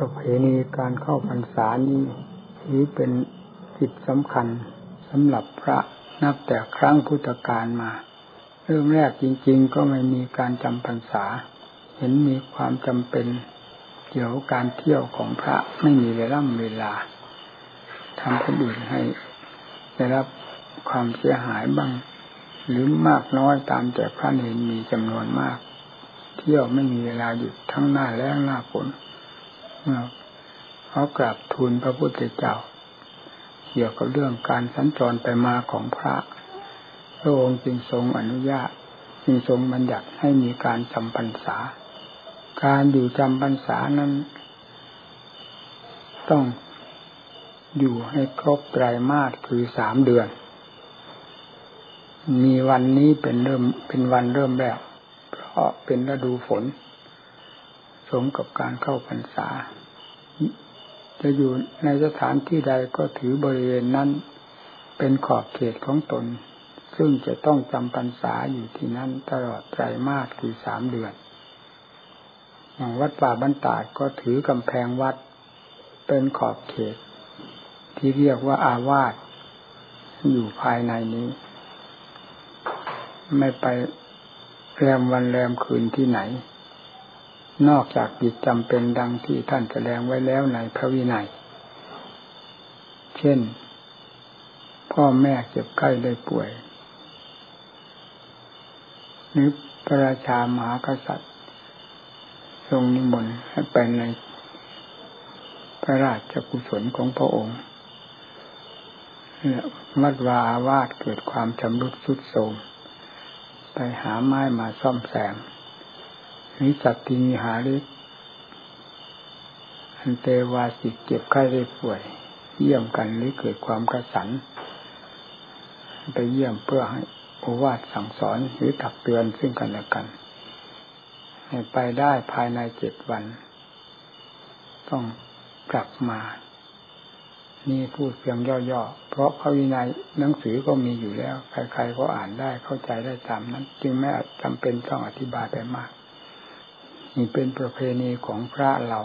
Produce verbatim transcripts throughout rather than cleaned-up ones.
ประเพณีการเข้าพรรษานี้ถือเป็นกิจสำคัญสำหรับพระนับแต่ครั้งพุทธกาลมาเริ่มแรกจริงๆก็ไม่มีการจำพรรษาเห็นมีความจำเป็นเกี่ยวกับการเที่ยวของพระไม่มีเวลาเวลาทำคนอื่นให้ได้รับความเสียหายบ้างหรือมากน้อยตามแต่พระเนรมีจำนวนมากเที่ยวไม่มีเวลาหยุดทั้งหน้าแล้งหน้าฝนเขากราบทูลพระพุทธเจ้าเกี่ยวกับเรื่องการสัญจรไปมาของพระพระองค์จึงทรงอนุญาตจึงทรงบัญญัติให้มีการจำพรรษาการอยู่จำพรรษานั้นต้องอยู่ให้ครบไตรมาสคือสามเดือนมีวันนี้เป็นเริ่มเป็นวันเริ่มแรกเพราะเป็นฤดูฝนสมกับการเข้าพรรษาจะอยู่ในสถานที่ใดก็ถือบริเวณนั้นเป็นขอบเขตของตนซึ่งจะต้องจำพรรษาอยู่ที่นั้นตลอดไตรมาสคือสามเดือนอย่างวัดป่าบ้านตาดก็ถือกำแพงวัดเป็นขอบเขตที่เรียกว่าอาวาสอยู่ภายในนี้ไม่ไปแรมวันแรมคืนที่ไหนนอกจากกิจจำเป็นดังที่ท่านแสดงไว้แล้วในพระวินัยเช่นพ่อแม่เจ็บไข้ได้ป่วยหรือพระราชามหากษัตริย์ทรงนิมนต์ให้ไปในพระราชกุศลของพระองค์วัดวาอาวาสเกิดความชำรุดทรุดโทรมไปหาไม้มาซ่อมแซมนิสัตติมิหาริกอันเตวาสิกเจ็บไข้ได้ป่วยเยี่ยมกันหรือเกิดความกระสันไปเยี่ยมเพื่อให้โอวาทสั่งสอนหรือตักเตือนซึ่งกันและกันให้ไปได้ภายในเจ็ดวันต้องกลับมานี่พูดเพียงย่อๆเพราะพระวินัยหนังสือก็มีอยู่แล้วใครๆก็อ่านได้เข้าใจได้ตามนั้นจึงไม่จำเป็นต้องอธิบายไปมากนี่เป็นประเพณีของพระเรา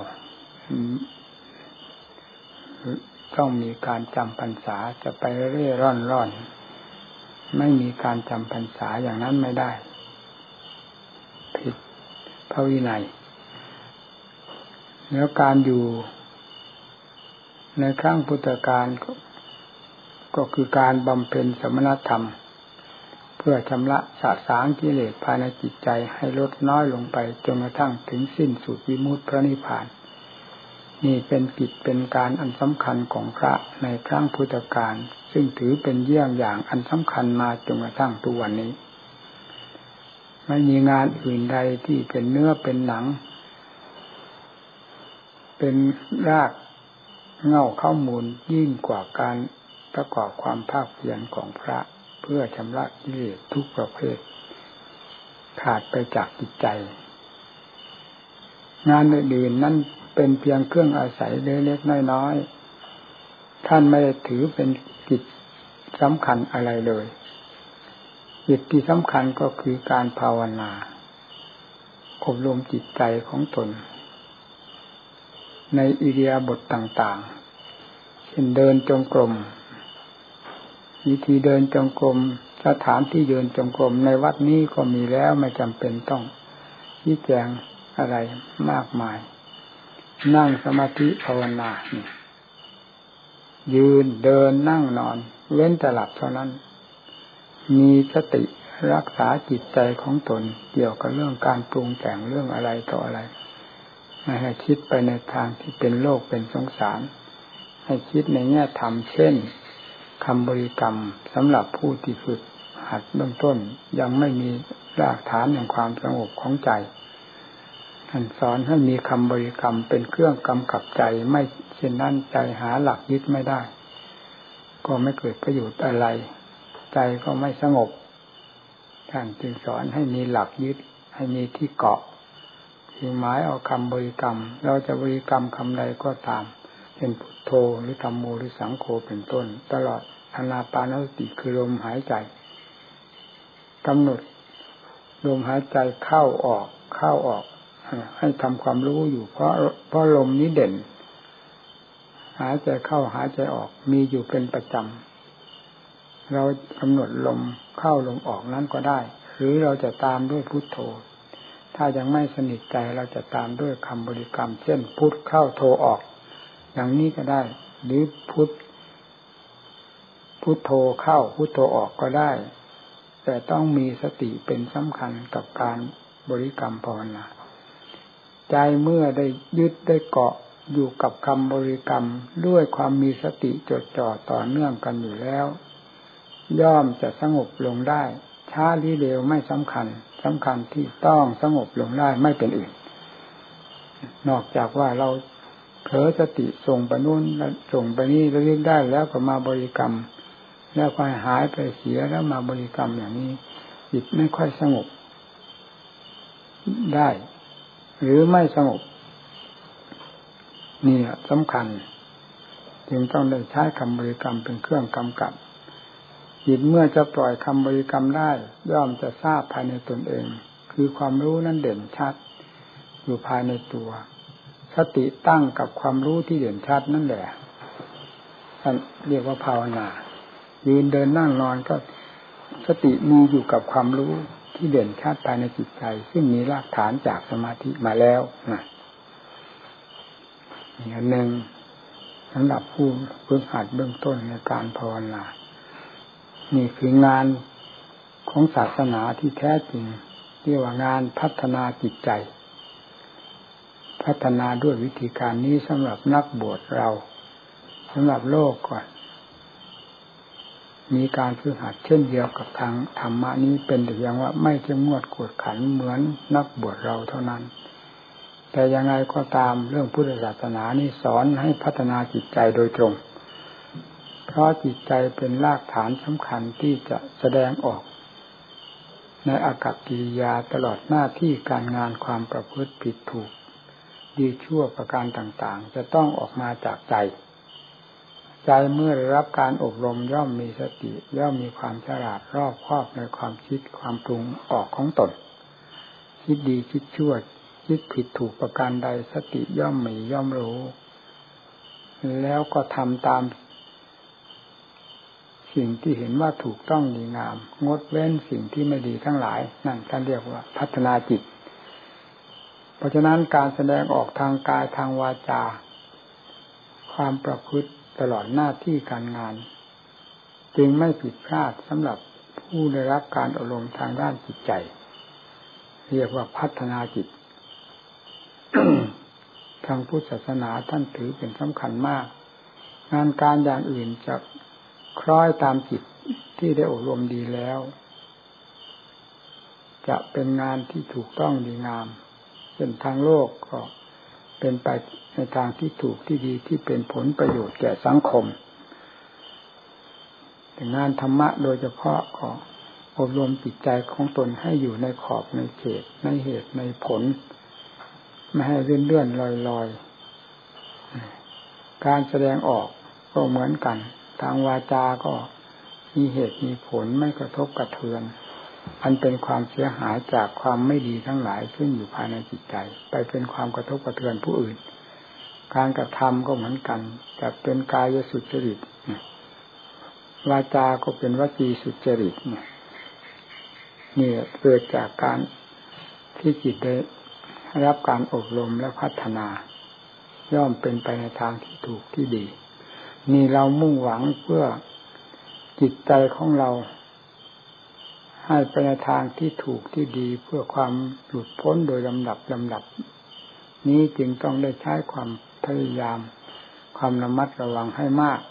ต้องมีการจำพรรษาจะไปเร่ร่อนร่อนไม่มีการจำพรรษาอย่างนั้นไม่ได้ผิดพระวินัยแล้วการอยู่ในครั้งพุทธกาลก็คือการบำเพ็ญสมณธรรมเพื่อชำระสะสางกิเลสภายในจิตใจให้ลดน้อยลงไปจนกระทั่งถึงสิ้นสุดวิมุตติพระนิพพานนี่เป็นกิจเป็นการอันสำคัญของพระในครั้งพุทธกาลซึ่งถือเป็นเยี่ยงอย่างอันสำคัญมาจนกระทั่งทุกวันนี้ไม่มีงานอื่นใดที่เป็นเนื้อเป็นหนังเป็นรากเหง้าข้อมูลยิ่งกว่าการประกอบความภาคเพียรของพระเพื่อชำระกิเลสทุกประเภทขาดไปจากจิตใจงานอื่นๆนั้นเป็นเพียงเครื่องอาศัยเล็กๆน้อยๆท่านไม่ได้ถือเป็นกิจสำคัญอะไรเลยกิจที่สำคัญก็คือการภาวนาอบรมจิตใจของตนในอิริยาบถต่างๆเช่นเดินจงกรมวิธีเดินจงกรมสถานที่เดินจงกรมในวัดนี้ก็มีแล้วไม่จำเป็นต้องชี้แจงอะไรมากมายนั่งสมาธิภาวนายืนเดินนั่งนอนเว้นแต่หลับเท่านั้นมีสติรักษาจิตใจของตนเกี่ยวกับเรื่องการปรุงแต่งเรื่องอะไรต่ออะไรไม่ให้คิดไปในทางที่เป็นโลกเป็นสงสารให้คิดในแง่ธรรมเช่นคำบริกรรมสำหรับผู้ที่ฝึกหัดเบื้องต้นยังไม่มีรากฐานแห่งความสงบของใจท่านสอนให้มีคำบริกรรมเป็นเครื่องกำกับใจไม่เช่นนั้นใจหาหลักยึดไม่ได้ก็ไม่เกิดประโยชน์อะไรใจก็ไม่สงบท่านจึงสอนให้มีหลักยึดให้มีที่เกาะที่หมายเอาคำบริกรรมเราจะบริกรรมคำใดก็ตามเป็นพุทโธหรือธัมโมหรือสังโฆเป็นต้นตลอดอานาปานสติคือลมหายใจกำหนดลมหายใจเข้าออกเข้าออกให้ทำความรู้อยู่เพราะเพราะลมนี้เด่นหายใจเข้าหายใจออกมีอยู่เป็นประจำเรากำหนดลมเข้าลมออกนั้นก็ได้หรือเราจะตามด้วยพุทโธถ้ายังไม่สนิทใจเราจะตามด้วยคำบริกรรมเช่นพุทเข้าโธออกอย่างนี้ก็ได้หรือพุทพุทโธเข้าพุทโธออกก็ได้แต่ต้องมีสติเป็นสำคัญกับการบริกรรมภาวนาใจเมื่อได้ยึดได้เกาะอยู่กับคำบริกรรมด้วยความมีสติจดจ่อต่อเนื่องกันอยู่แล้วย่อมจะสงบลงได้ช้าหรือเร็วไม่สำคัญสำคัญที่ต้องสงบลงได้ไม่เป็นอื่นนอกจากว่าเราเผลอสติส่งไปนู่นส่งไปนี่ระลึกได้แล้วก็มาบริกรรมแล้วก็หายไปเสียแล้วมาบริกรรมอย่างนี้จิตไม่ค่อยสงบได้หรือไม่สงบนี่สำคัญจึงต้องได้ใช้คำบริกรรมเป็นเครื่องกำกับจิตเมื่อจะปล่อยคำบริกรรมได้ย่อมจะทราบภายในตนเองคือความรู้นั้นเด่นชัดอยู่ภายในตัวสติตั้งกับความรู้ที่เด่นชัดนั่นแหละท่านเรียกว่าภาวนายืนเดินนั่งนอนก็สติมีอยู่กับความรู้ที่เด่นชัดภายในจิตใจซึ่งมีรากฐานจากสมาธิมาแล้วนะอีกอันหนึ่งสำหรับผู้ฝึกหัดเบื้องต้นในการภาวนานี่คืองานของศาสนาที่แท้จริงเรียกว่างานพัฒนาจิตใจพัฒนาด้วยวิธีการนี้สำหรับนักบวชเราสำหรับโลกก่อนมีการฝึกหัดเช่นเดียวกับทางธรรมะนี้เป็นแต่เพียงว่าไม่เข้มงวดกวดขันเหมือนนักบวชเราเท่านั้นแต่ยังไงก็ตามเรื่องพุทธศาสนานี้สอนให้พัฒนาจิตใจโดยตรงเพราะจิตใจเป็นรากฐานสำคัญที่จะแสดงออกในอากัปกิริยาตลอดหน้าที่การงานความประพฤติผิดถูกดีชั่วประการต่างๆจะต้องออกมาจากใจใจเมื่อได้รับการอบรมย่อมมีสติย่อมมีความฉลาดรอบคอบในความคิดความปรุงออกของตนคิดดีคิดชั่วคิดผิดถูกประการใดสติย่อมมีย่อมรู้แล้วก็ทำตามสิ่งที่เห็นว่าถูกต้องดีงามงดเว้นสิ่งที่ไม่ดีทั้งหลายนั่นท่านเรียกว่าพัฒนาจิตเพราะฉะนั้นการแสดงออกทางกายทางวาจาความประพฤติตลอดหน้าที่การงานจึงไม่ผิดพลาดสำหรับผู้ได้รับการอบรมทางด้านจิตใจเรียกว่าพัฒนาจิต ทางพุทธศาสนาท่านถือเป็นสำคัญมากงานการอย่างอื่นจะคล้อยตามจิตที่ได้อบรมดีแล้วจะเป็นงานที่ถูกต้องดีงามเช่นทางโลกก็เป็นไปในทางที่ถูกที่ดีที่เป็นผลประโยชน์แก่สังคมแต่งานธรรมะโดยเฉพาะก็อบรมจิตใจของตนให้อยู่ในขอบในเขตในเหตุในผลไม่ให้เลื่อนเลื่อนลอยลอยการแสดงออกก็เหมือนกันทางวาจาก็มีเหตุมีผลไม่กระทบกระเทือนอันเป็นความเสียหายจากความไม่ดีทั้งหลายซึ่งอยู่ภายในจิตใจไปเป็นความกระทบกระเทือนผู้อื่นการกระทำก็เหมือนกันจะเป็นกายสุจริตวาจาก็เป็นวจีสุจริตนี่เกิดจากการที่จิตได้รับการอบรมและพัฒนาย่อมเป็นไปในทางที่ถูกที่ดีนี่เรามุ่งหวังเพื่อจิตใจของเราให้ไปในทางที่ถูกที่ดีเพื่อความหลุดพ้นโดยลำดับลำดับนี้จึงต้องได้ใช้ความพยายามความระมัดระวังให้มาก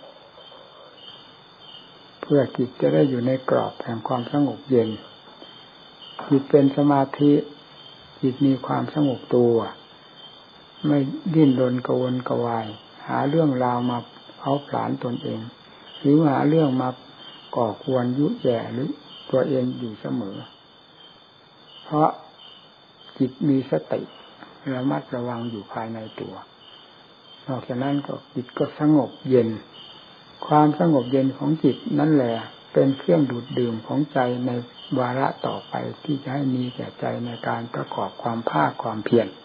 เพื่อจิตจะได้อยู่ในกรอบแห่งความสงบเย็นจิตเป็นสมาธิจิตมีความสงบตัวไม่ดิ้นรนกระวนกระวายหาเรื่องราวมาเผาผลาญตนเองหรือหาเรื่องมาก่อควรยุแย่หรือตัวเองอยู่เสมอเพราะจิตมีสติระมัดระวังอยู่ภายในตัวนอกจากนั้นก็จิตก็สงบเย็นความสงบเย็นของจิตนั่นแหละเป็นเครื่องดูดดื่มของใจในวาระต่อไปที่จะให้มีแก่ใจในการประกอบความภาคความเพียร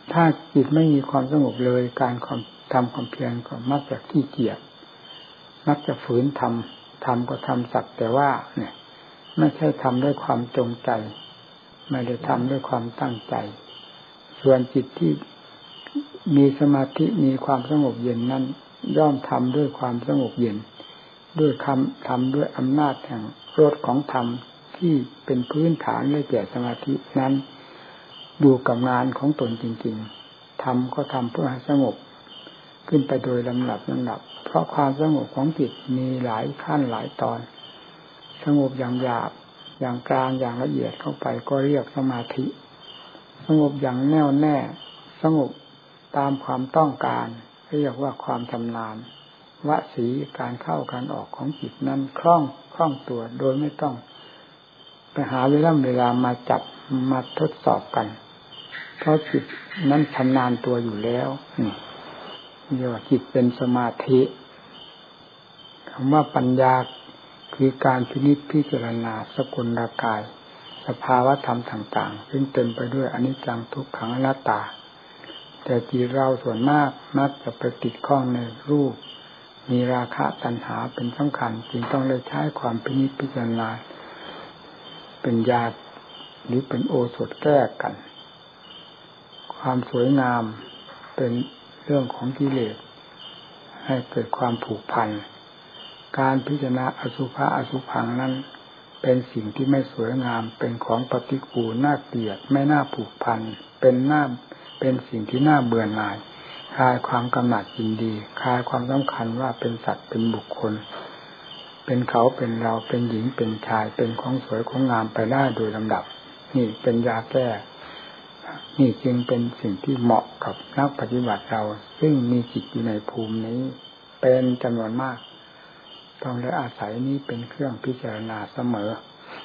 ถ้าจิตไม่มีความสงบเลยการทำความเพียรก็มักจะขี้เกียจมักจะฝืนทำทำก็ทำสักแต่ว่าเนี่ยไม่ใช่ทำด้วยความจงใจไม่ได้ทำด้วยความตั้งใจส่วนจิตที่มีสมาธิมีความสงบเย็นนั้นย่อมทำด้วยความสงบเย็นด้วยคำทำด้วยอำนาจแห่งรสของธรรมที่เป็นพื้นฐานได้แก่สมาธินั้นอยู่กับงานของตนจริงๆทำก็ทำเพื่อให้สงบขึ้นไปโดยลำดับลำดับเพราะความสงบของจิตมีหลายขั้นหลายตอนสงบอย่างหยาบอย่างกลางอย่างละเอียดเข้าไปก็เรียกสมาธิสงบอย่างแน่วแน่สงบตามความต้องการเรียกว่าความชำนาญวสีการเข้าการออกของจิตนั้นคล่องคล่องตัวโดยไม่ต้องไปหาเวลาเวลามาจับมาทดสอบกันเพราะจิตนั้นชำนาญตัวอยู่แล้วนี่เรียกว่าจิตเป็นสมาธิคำว่าปัญญาคือการพินิจพิจารณาสกุลกายสภาวะธรรมต่างๆซึ่งเต็มไปด้วยอนิจจังทุกขังอนัตตาแต่จิตเราส่วนมากมักจะไปติดข้องในรูปมีราคะตัณหาเป็นสำคัญจึงต้องเลยใช้ความพินิจพิจารณาเป็นยาหรือเป็นโอสถแก้กันความสวยงามเป็นเรื่องของกิเลสให้เกิดความผูกพันการพิจารณาอสุภะอสุภังนั้นเป็นสิ่งที่ไม่สวยงามเป็นของปฏิกูลน่าเกลียดไม่น่าผูกพันเป็นหน้าเป็นสิ่งที่น่าเบื่อหน่ายคลายความกำหนัดยินดีคลายความสำคัญว่าเป็นสัตว์เป็นบุคคลเป็นเขาเป็นเราเป็นหญิงเป็นชายเป็นของสวยของงามไปได้โดยลำดับนี่เป็นยาแก้นี่จึงเป็นสิ่งที่เหมาะกับนักปฏิบัติเราซึ่งมีจิตอยู่ในภูมินี้เป็นจำนวนมากต้องได้อาศัยนี้เป็นเครื่องพิจารณาเสมอ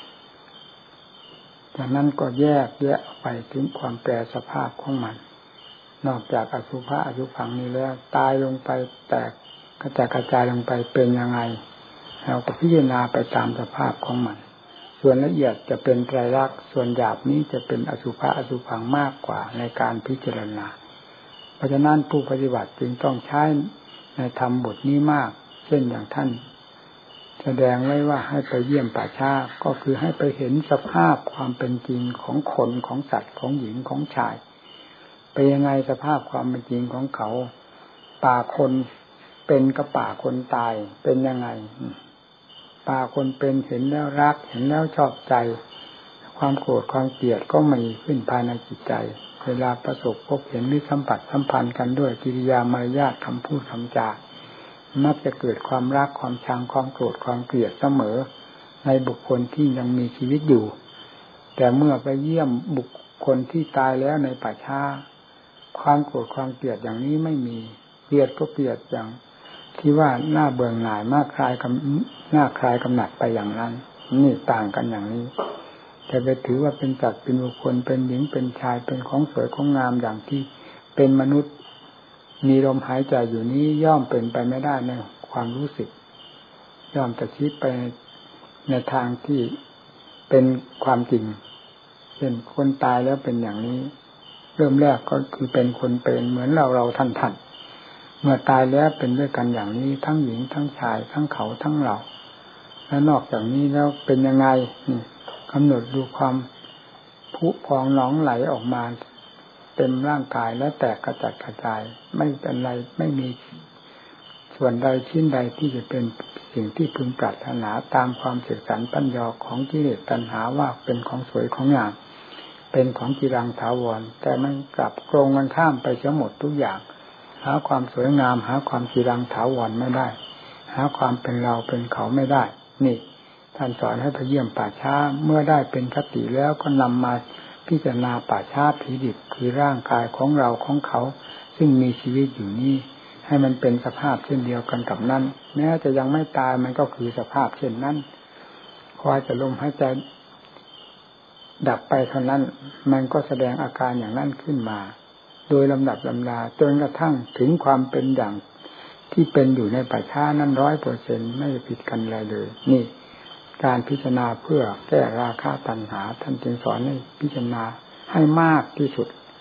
จากนั้นก็แยกแยะไปถึงความแปรสภาพของมันนอกจากอสุภะอสุภังนี้แล้วตายลงไปแตกกระจายกระจายลงไปเป็นยังไงเราก็พิจารณาไปตามสภาพของมันส่วนละเอียดจะเป็นไตรลักษณ์ส่วนหยาบนี้จะเป็นอสุภะอสุภังมากกว่าในการพิจารณาเพราะฉะนั้นผู้ปฏิบัติจึงต้องใช้ในธรรมบทนี้มากเช่นอย่างท่านแสดงไว้ว่าให้ไปเยี่ยมป่าช้าก็คือให้ไปเห็นสภาพความเป็นจริงของคนของสัตว์ของหญิงของชายเป็นยังไงสภาพความเป็นจริงของเขาป่าคนเป็นกับป่าคนตายเป็นยังไงป่าคนเป็นเห็นแล้วรักเห็นแล้วชอบใจความโกรธความเกลียดก็มีขึ้นภายในจิตใจเวลาประสบพบเห็นหรือสัมผัสสัมพันธ์กันด้วยกิริยามารยาทคำพูดคำจามักจะเกิดความรักความชังความโกรธความเกลียดเสมอในบุคคลที่ยังมีชีวิตอยู่แต่เมื่อไปเยี่ยมบุคคลที่ตายแล้วในป่าช้าความโกรธความเกลียดอย่างนี้ไม่มีเกลียดก็เกลียดอย่างที่ว่าหน้าเบื่อหน่ายมากคลายกำหน้าคลายกำหนัดไปอย่างนั้นนี่ต่างกันอย่างนี้แต่ไปถือว่าเป็นสัตว์เป็นบุคคลเป็นหญิงเป็นชายเป็นของสวยของงามอย่างที่เป็นมนุษย์มีลมหายใจอยู่นี้ย่อมเป็นไปไม่ได้ในความรู้สึกย่อมจะคิดไปในทางที่เป็นความจริงเช่นคนตายแล้วเป็นอย่างนี้เริ่มแรกก็คือเป็นคนเป็นเหมือนเราเราท่านท่านเมื่อตายแล้วเป็นด้วยกันอย่างนี้ทั้งหญิงทั้งชายทั้งเขาทั้งเราและนอกจากนี้แล้วเป็นยังไงนี่กำหนดดูความผุพองหนองไหลออกมาเต็มร่างกายและแตกกระจัดกระจายไม่เป็นไรไม่มีส่วนใดชิ้นใดที่จะเป็นสิ่งที่พึงปรารถนาตามความเสกสรรปัญญาของกิเลสตัณหาว่าเป็นของสวยของงามเป็นของกีรังถาวรแต่มันกลับตรงกันข้ามไปเสียหมดทุกอย่างหาความสวยงามหาความกีรังถาวรไม่ได้หาความเป็นเราเป็นเขาไม่ได้นี่ท่านสอนให้ไปเยี่ยมป่าช้าเมื่อได้เป็นคติแล้วก็นำมาพิจารณาป่าช้าผีดิบคือร่างกายของเราของเขาซึ่งมีชีวิตอยู่นี้ให้มันเป็นสภาพเช่นเดียวกันกับนั้นแม้จะยังไม่ตายมันก็คือสภาพเช่นนั้นคอยจะลมหายใจดับไปเท่านั้นมันก็แสดงอาการอย่างนั้นขึ้นมาโดยลำดับลำดาจนกระทั่งถึงความเป็นอย่างที่เป็นอยู่ในป่าช้านั้นร้อยเปอร์เซ็นต์ไม่ผิดกันอะไรเลยนี่การพิจารณาเพื่อแก้ราคะตัณหาท่านจึงสอนให้พิจารณาให้มากที่สุด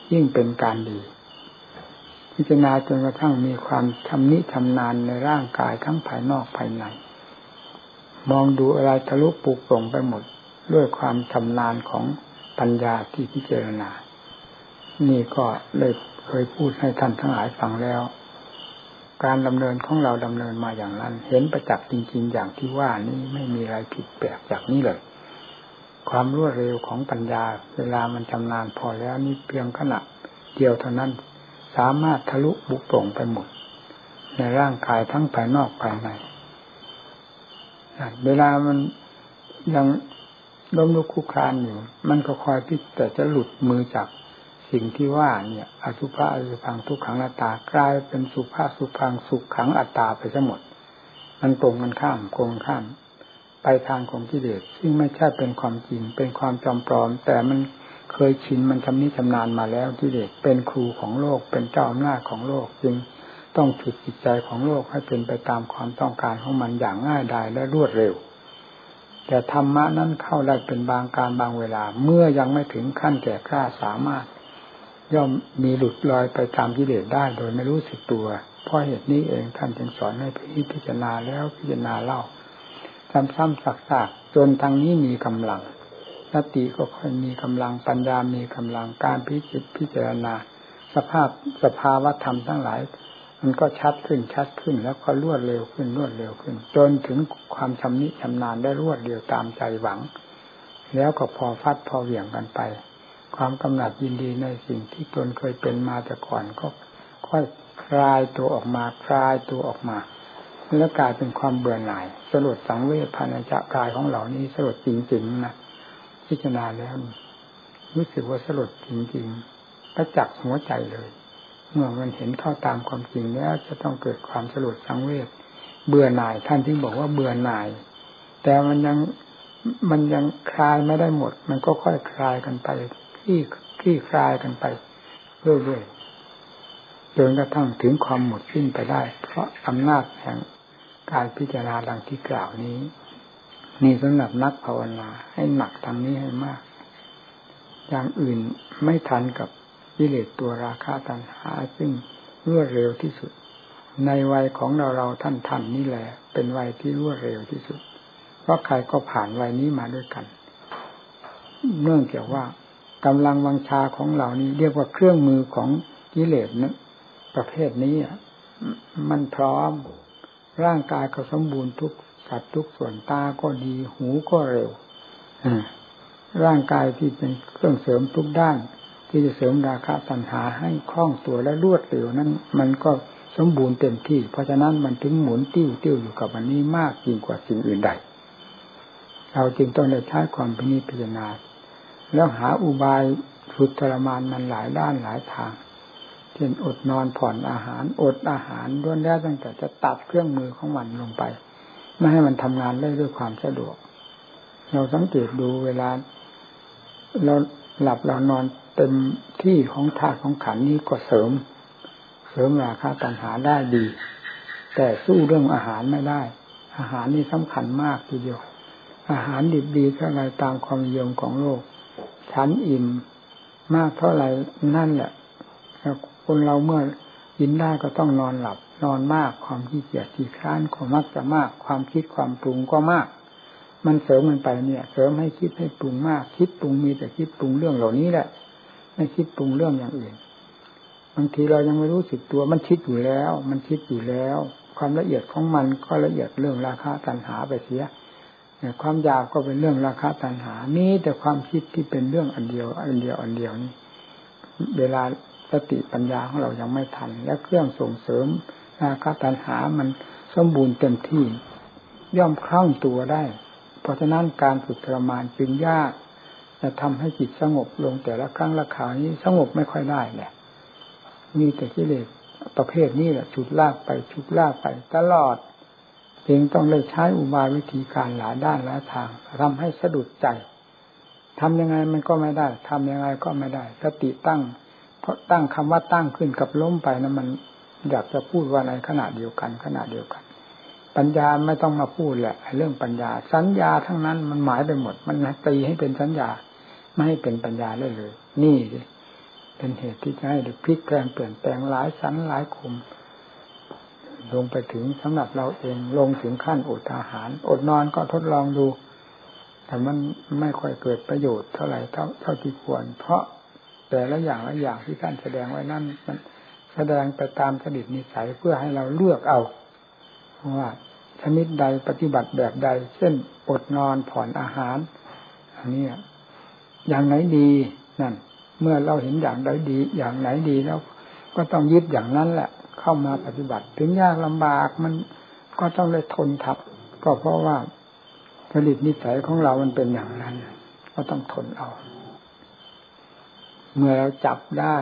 ยิ่งเป็นการดีพิจารณาจนกระทั่งมีความชำนิชำนาญในร่างกายทั้งภายนอกภายในมองดูอะไรทะลุปลุกปลงไปหมดด้วยความชำนาญของปัญญาที่พิจารณานี่ก็เลยเคยพูดให้ท่านทั้งหลายฟังแล้วการดำเนินของเราดำเนินมาอย่างนั้นเห็นประจักษ์จริงๆอย่างที่ว่านี้ไม่มีอะไรผิดแปลกจากนี้เลยความรวดเร็วของปัญญาเวลามันชำนาญพอแล้วนี่เพียงขณะเดียวเท่านั้นสามารถทะลุบุกโปร่งไปหมดในร่างกายทั้งภายนอกภายในเวลามันยังล้มลุกคลุกคลานอยู่มันก็คอยที่แต่จะหลุดมือจากสิ่งที่ว่าเนี่ยอสุภะอสุภังทุกขังอนัตตากลายเป็นสุภาสุภังสุขขังอัตตาไปซะหมดมันตรงกันข้ามโกงข้ามไปทางของกิเลสซึ่งไม่ใช่เป็นความจริงเป็นความจอมปลอมแต่มันเคยชินมันชำนิชำนาญมาแล้วกิเลสเป็นครูของโลกเป็นเจ้าอำนาจของโลกจึงต้องฉุดจิตใจของโลกให้เป็นไปตามความต้องการของมันอย่างง่ายดายและรวดเร็วแต่ธรรมะนั้นเข้าได้เป็นบางการบางเวลาเมื่อยังไม่ถึงขั้นแก่กล้าสามารถย่อมมีหลุดลอยไปตามกิเลสได้โดยไม่รู้สึกตัวเพราะเหตุนี้เองท่านจึงสอนให้พิจารณาแล้วพิจารณาเล่าซ้ำๆซักๆจนทางนี้มีกำลังสติก็ค่อยมีกำลังปัญญามีกำลังการพิจิตพิจารณาสภาพสภาวะธรรมทั้งหลายมันก็ชัดขึ้นชัดขึ้นแล้วก็รวดเร็วขึ้นรวดเร็วขึ้นจนถึงความชำนิชำนาญได้รวดเร็วตามใจหวังแล้วก็พอฟัดพอเหวี่ยงกันไปความกำหนัดยินดีในสิ่งที่ตนเคยเป็นมาแต่ก่อนก็ค่อยคลายตัวออกมาคลายตัวออกมาแล้วกลายเป็นความเบื่อหน่ายสลดสังเวชภายในใจกายของเรานี้สลดจริงๆนะพิจารณาแล้วรู้สึกว่าสลดจริงๆประจักษ์หัวใจเลยเมื่อมันเห็นเข้าตามความจริงแล้วจะต้องเกิดความสลดสังเวชเบื่อหน่ายท่านที่บอกว่าเบื่อหน่ายแต่มันยังมันยังคลายไม่ได้หมดมันก็ค่อยคลายกันไปที่ที่คลายกันไปเรื่อยๆจนกระทั่งถึงความหมดสิ้นไปได้เพราะอำนาจแห่งการพิจารณาดังที่กล่าวนี้นี่สำหรับนักภาวนาให้หนักทางนี้ให้มากอย่างอื่นไม่ทันกับกิเลสตัวราคะตัณหาซึ่งรวดเร็วที่สุดในวัยของเราเราท่านท่านนี่แหละเป็นวัยที่รวดเร็วที่สุดเพราะใครก็ผ่านวัยนี้มาด้วยกันเนื่องจากว่ากำลังวังชาของเรานี้เรียกว่าเครื่องมือของกิเลสนะประเภทนี้มันพร้อมร่างกายก็สมบูรณ์ทุกสัดทุกส่วนตาก็ดีหูก็เร็วร่างกายที่เป็นเครื่องเสริมทุกด้านที่จะเสริมราคะตัณหาให้คล่องตัวและรวดเร็วนั้นมันก็สมบูรณ์เต็มที่เพราะฉะนั้นมันถึงหมุนติ้วติ้วอยู่กับอันนี้มากยิ่งกว่าสิ่งอื่นใดเราจึงต้องได้ใช้ความพินิจพิจารณาแล้วหาอุบายฝึกทรมานมันหลายด้านหลายทางเช่นอดนอนผ่อนอาหารอดอาหารล้วนแล้วตั้งแต่จะตัดเครื่องมือของมันลงไปไม่ให้มันทำงานได้ด้วยความสะดวกเราสังเกตดูเวลาเราหลับเรานอนเต็มที่ของธาตุของขันธ์นี้ก็เสริมเสริมราคะตัณหาได้ดีแต่สู้เรื่องอาหารไม่ได้อาหารนี่สำคัญมากทีเดียวอาหารดิบดีเท่าไรตามความนิยมของโลกฉันอิ่มมากเท่าไรนั่นแหละคนเราเมื่อกินได้ก็ต้องนอนหลับนอนมากความขี้เกียจขี้คร้านก็มักจะมากความคิดความปรุงก็มากมันเสริมมันไปเนี่ยเสริมให้คิดให้ปรุงมากคิดปรุงมีแต่คิดปรุงเรื่องเหล่านี้แหละไม่คิดปรุงเรื่องอย่างอื่นบางทีเรายังไม่รู้สึกตัวมันคิดอยู่แล้วมันคิดอยู่แล้วความละเอียดของมันก็ละเอียดเรื่องราคะตัณหาไปเสียความหยาบก็เป็นเรื่องราคะตัณหามีแต่ความคิดที่เป็นเรื่องอันเดียวอันเดียวอันเดียวนี้เวลาสติปัญญาของเรายังไม่ทันและเครื่องส่งเสริมราคะตัณหามันสมบูรณ์เต็มที่ย่อมคล่องตัวได้เพราะฉะนั้นการฝึกทรมานจึงยากจะทำให้จิตสงบลงแต่ละครั้งละคราวนี้สงบไม่ค่อยได้แหละมีแต่กิเลสประเภทนี้แหละฉุดลากไปฉุดลากไปตลอดเพียงต้องเลยใช้อุบายวิธีการหลายด้านหลายทางทำให้สะดุดใจทำยังไงมันก็ไม่ได้ทำยังไงก็ไม่ได้สติตั้งเพราะตั้งคำว่าตั้งขึ้นกับล้มไปนะมันอยากจะพูดว่าในขณะเดียวกันขณะเดียวกันปัญญาไม่ต้องมาพูดแหละเรื่องปัญญาสัญญาทั้งนั้นมันหมายไปหมดมันตีให้เป็นสัญญาไม่ให้เป็นปัญญาเลยเลยนี่เป็นเหตุที่จะให้พลิกแปลงเปลี่ยนแปลงหลายสันหลายคมลงไปถึงสำหรับเราเองลงถึงขั้นอดอาหารอดนอนก็ทดลองดูแต่มันไม่ค่อยเกิดประโยชน์เท่าไหร่เท่าเท่าที่ควรเพราะแต่ละอย่างละอย่างที่ท่านแสดงไว้นั่นมันแสดงไปตามจริตนิสัยเพื่อให้เราเลือกเอาว่าชนิดใดปฏิบัติแบบใดเช่นอดนอนผ่อนอาหารอันนี้อย่างไหนดีนั่นเมื่อเราเห็นอย่างใดดีอย่างไหนดีแล้วก็ต้องยึดอย่างนั้นแหละเข้ามาปฏิบัติถึงยากลำบากมันก็ต้องได้ทนทับก็เพราะว่าจริตนิสัยของเรามันเป็นอย่างนั้นก็ต้องทนเอาเมื่อเราจับได้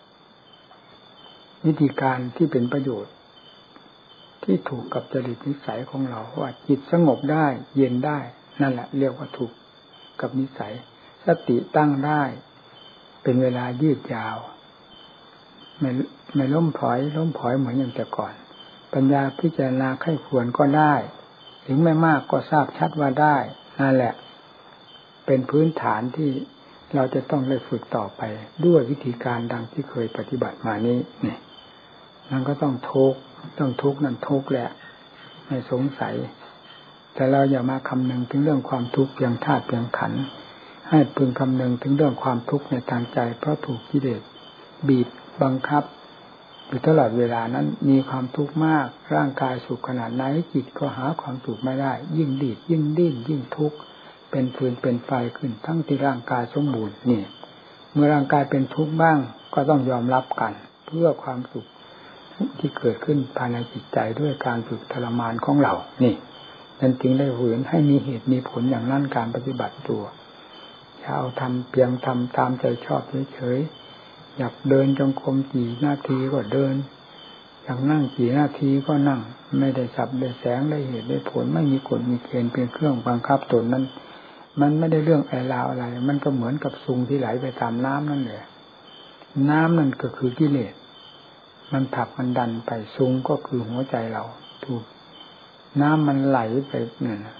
วิธีการที่เป็นประโยชน์ที่ถูกกับจริตนิสัยของเราว่าจิตสงบได้เย็นได้นั่นแหละเรียกว่าถูกกับนิสัยสติตั้งได้เป็นเวลายืดยาวไม่ไม่ล้มพลอยล้มพลอยเหมือนอย่างแต่ก่อนปัญญาพิจารณาไข้ควรก็ได้ถึงไม่มากก็ทราบชัดว่าได้นั่นแหละเป็นพื้นฐานที่เราจะต้องได้ฝึกต่อไปด้วยวิธีการดังที่เคยปฏิบัติมานี้นี่มันก็ต้องทุกข์ต้องทุกข์นั่นทุกข์แหละไม่สงสัยแต่เราอย่ามาคำนึงถึงเรื่องความทุกข์เพียงธาตุเพียงขันธ์ให้พึงคำนึงถึงเรื่องความทุกข์ในทางใจเพราะถูกกิเลสบีบบังคับอยู่ตลอดเวลานั้นมีความทุกข์มากร่างกายสุขขนาดไหนจิตก็หาความสุขไม่ได้ยิ่งดีดยิ่งดิ้นยิ่งทุกข์เป็นฟืนเป็นไฟขึ้นทั้งที่ร่างกายสมบูรณ์นี่เมื่อร่างกายเป็นทุกข์บ้างก็ต้องยอมรับกันเพื่อความสุขที่เกิดขึ้นภายในจิตใจด้วยการฝึกทรมานของเรานี่นั่นจึงได้ฝืนให้มีเหตุมีผลอย่างนั้นการปฏิบัติตัวอย่าเอาทำเพียงทำตามใจชอบเฉยๆอยากเดินจงกรมกี่นาทีก็เดินอยากนั่งกี่นาทีก็นั่งไม่ได้สับได้แสงได้เหตุได้ผลไม่มีกฎมีเกณฑ์เป็นเครื่องบังคับตนนั้นมันไม่ได้เรื่องไอราวอะไรมันก็เหมือนกับซุงที่ไหลไปตามน้ำนั่นแหละน้ำนั่นก็คือกิเลสมันผลักมันดันไปซุงก็คือหัวใจเราถูกน้ำมันไหลไปนั่น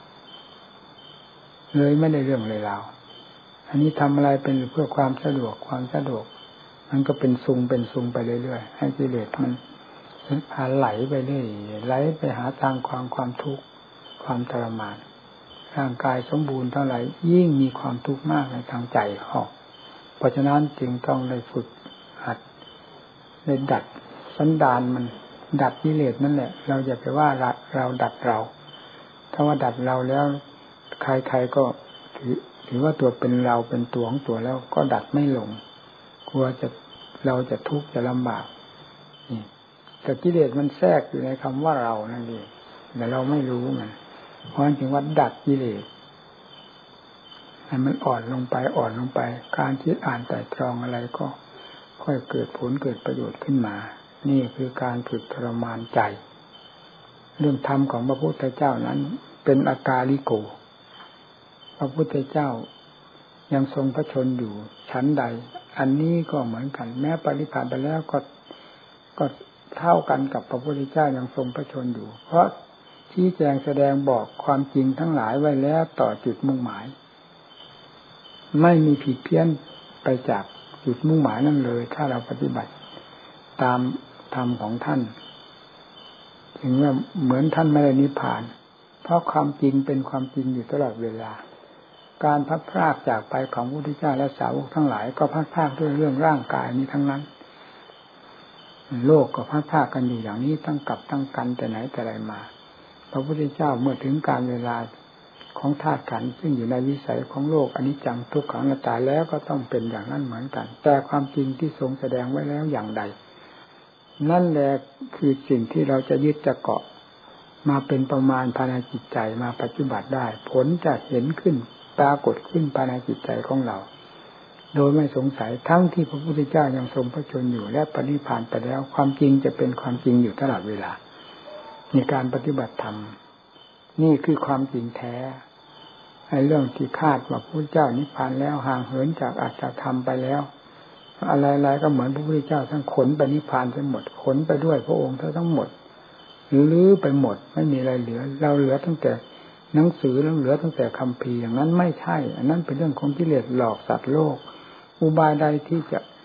เลยไม่ได้เรื่องเลยราวอันนี้ทำอะไรเป็นเพื่อความสะดวกความสะดวกมันก็เป็นซุงเป็นซุงไปเรื่อยๆให้กิเลสมันพาไหลไปเรื่อยไหลไปหาทางความความทุกข์ความทรมานร่างกายสมบูรณ์เท่าไหร่ยิ่งมีความทุกข์มากในทางใจออกเพราะฉะนั้นจึงต้องได้ฝึกหัดได้ดัดสันดานมันดัดกิเลสนั่นแหละเราอย่าไปว่าเราดัดเราถ้าว่าดัดเราแล้วใครๆก็ถือถือว่าตัวเป็นเราเป็นตัวของตัวแล้วก็ดัดไม่ลงกลัวจะเราจะทุกข์จะลำบากนี่แต่กิเลสมันแทรกอยู่ในคำว่าเรานั่นเองแต่เราไม่รู้มันเพราะจึงว่าดัดกิเลสให้มันอ่อนลงไปอ่อนลงไปการคิดอ่านไตร่ตรองอะไรก็ค่อยเกิดผลเกิดประโยชน์ขึ้นมานี่คือการฝึกทรมานใจเรื่องธรรมของพระพุทธเจ้านั้นเป็นอากาลิโกพระพุทธเจ้ายังทรงพระชนอยู่ชั้นใดอันนี้ก็เหมือนกันแม้ปรินิพพานไปแล้วก็ก็เท่ากันกับพระพุทธเจ้ายังทรงพระชนอยู่เพราะชี้แจงแสดงบอกความจริงทั้งหลายไว้แล้วต่อจุดมุ่งหมายไม่มีผิดเพี้ยนไปจากจุดมุ่งหมายนั่นเลยถ้าเราปฏิบัติตามธรรมของท่านถึงว่าเหมือนท่านไม่ได้นิพพานเพราะความจริงเป็นความจริงอยู่ตลอดเวลาการพัดพรากจากไปของพระพุทธเจ้าและสาวกทั้งหลายก็พัดพรากด้วยเรื่องร่างกายนี้ทั้งนั้นโลกก็พัดพรากกันอยู่อย่างนี้ตั้งกับตั้งกันแต่ไหนแต่ไรมาพระพุทธเจ้าเมื่อถึงการเวลาของธาตุขันธ์ซึ่งอยู่ในวิสัยของโลกอนิจจังทุกขังอนัตตาแล้วก็ต้องเป็นอย่างนั้นเหมือนกันแต่ความจริงที่ทรงแสดงไว้แล้วอย่างใดนั่นแหละคือสิ่งที่เราจะยึดจะเกาะมาเป็นประมาณภายในจิตใจมาปฏิบัติได้ผลจะเห็นขึ้นปรากฏขึ้นภายในจิตใจของเราโดยไม่สงสัยทั้งที่พระพุทธเจ้ายังทรงพระชนอยู่และปรินิพพานไปแล้วความจริงจะเป็นความจริงอยู่ตลอดเวลาในการปฏิบัติธรรมนี่คือความจริงแท้ไอ้เรื่องที่คาดว่าพระพุทธเจ้านิพพานแล้วห่างเหินจากอัตถธรรมไปแล้วอะไรๆก็เหมือนพระพุทธเจ้าทั้งขนไปนิพพานทั้งหมดขนไปด้วยพระองค์ทั้งหมดลื้อไปหมดไม่มีอะไรเหลือเราเหลือตั้งแต่หนังสือแล้วเหลือตั้งแต่คัมภีร์อย่างนั้นไม่ใช่อันนั้นเป็นเรื่องของกิเลสหลอกสัตว์โลกอุบายใดที่จะ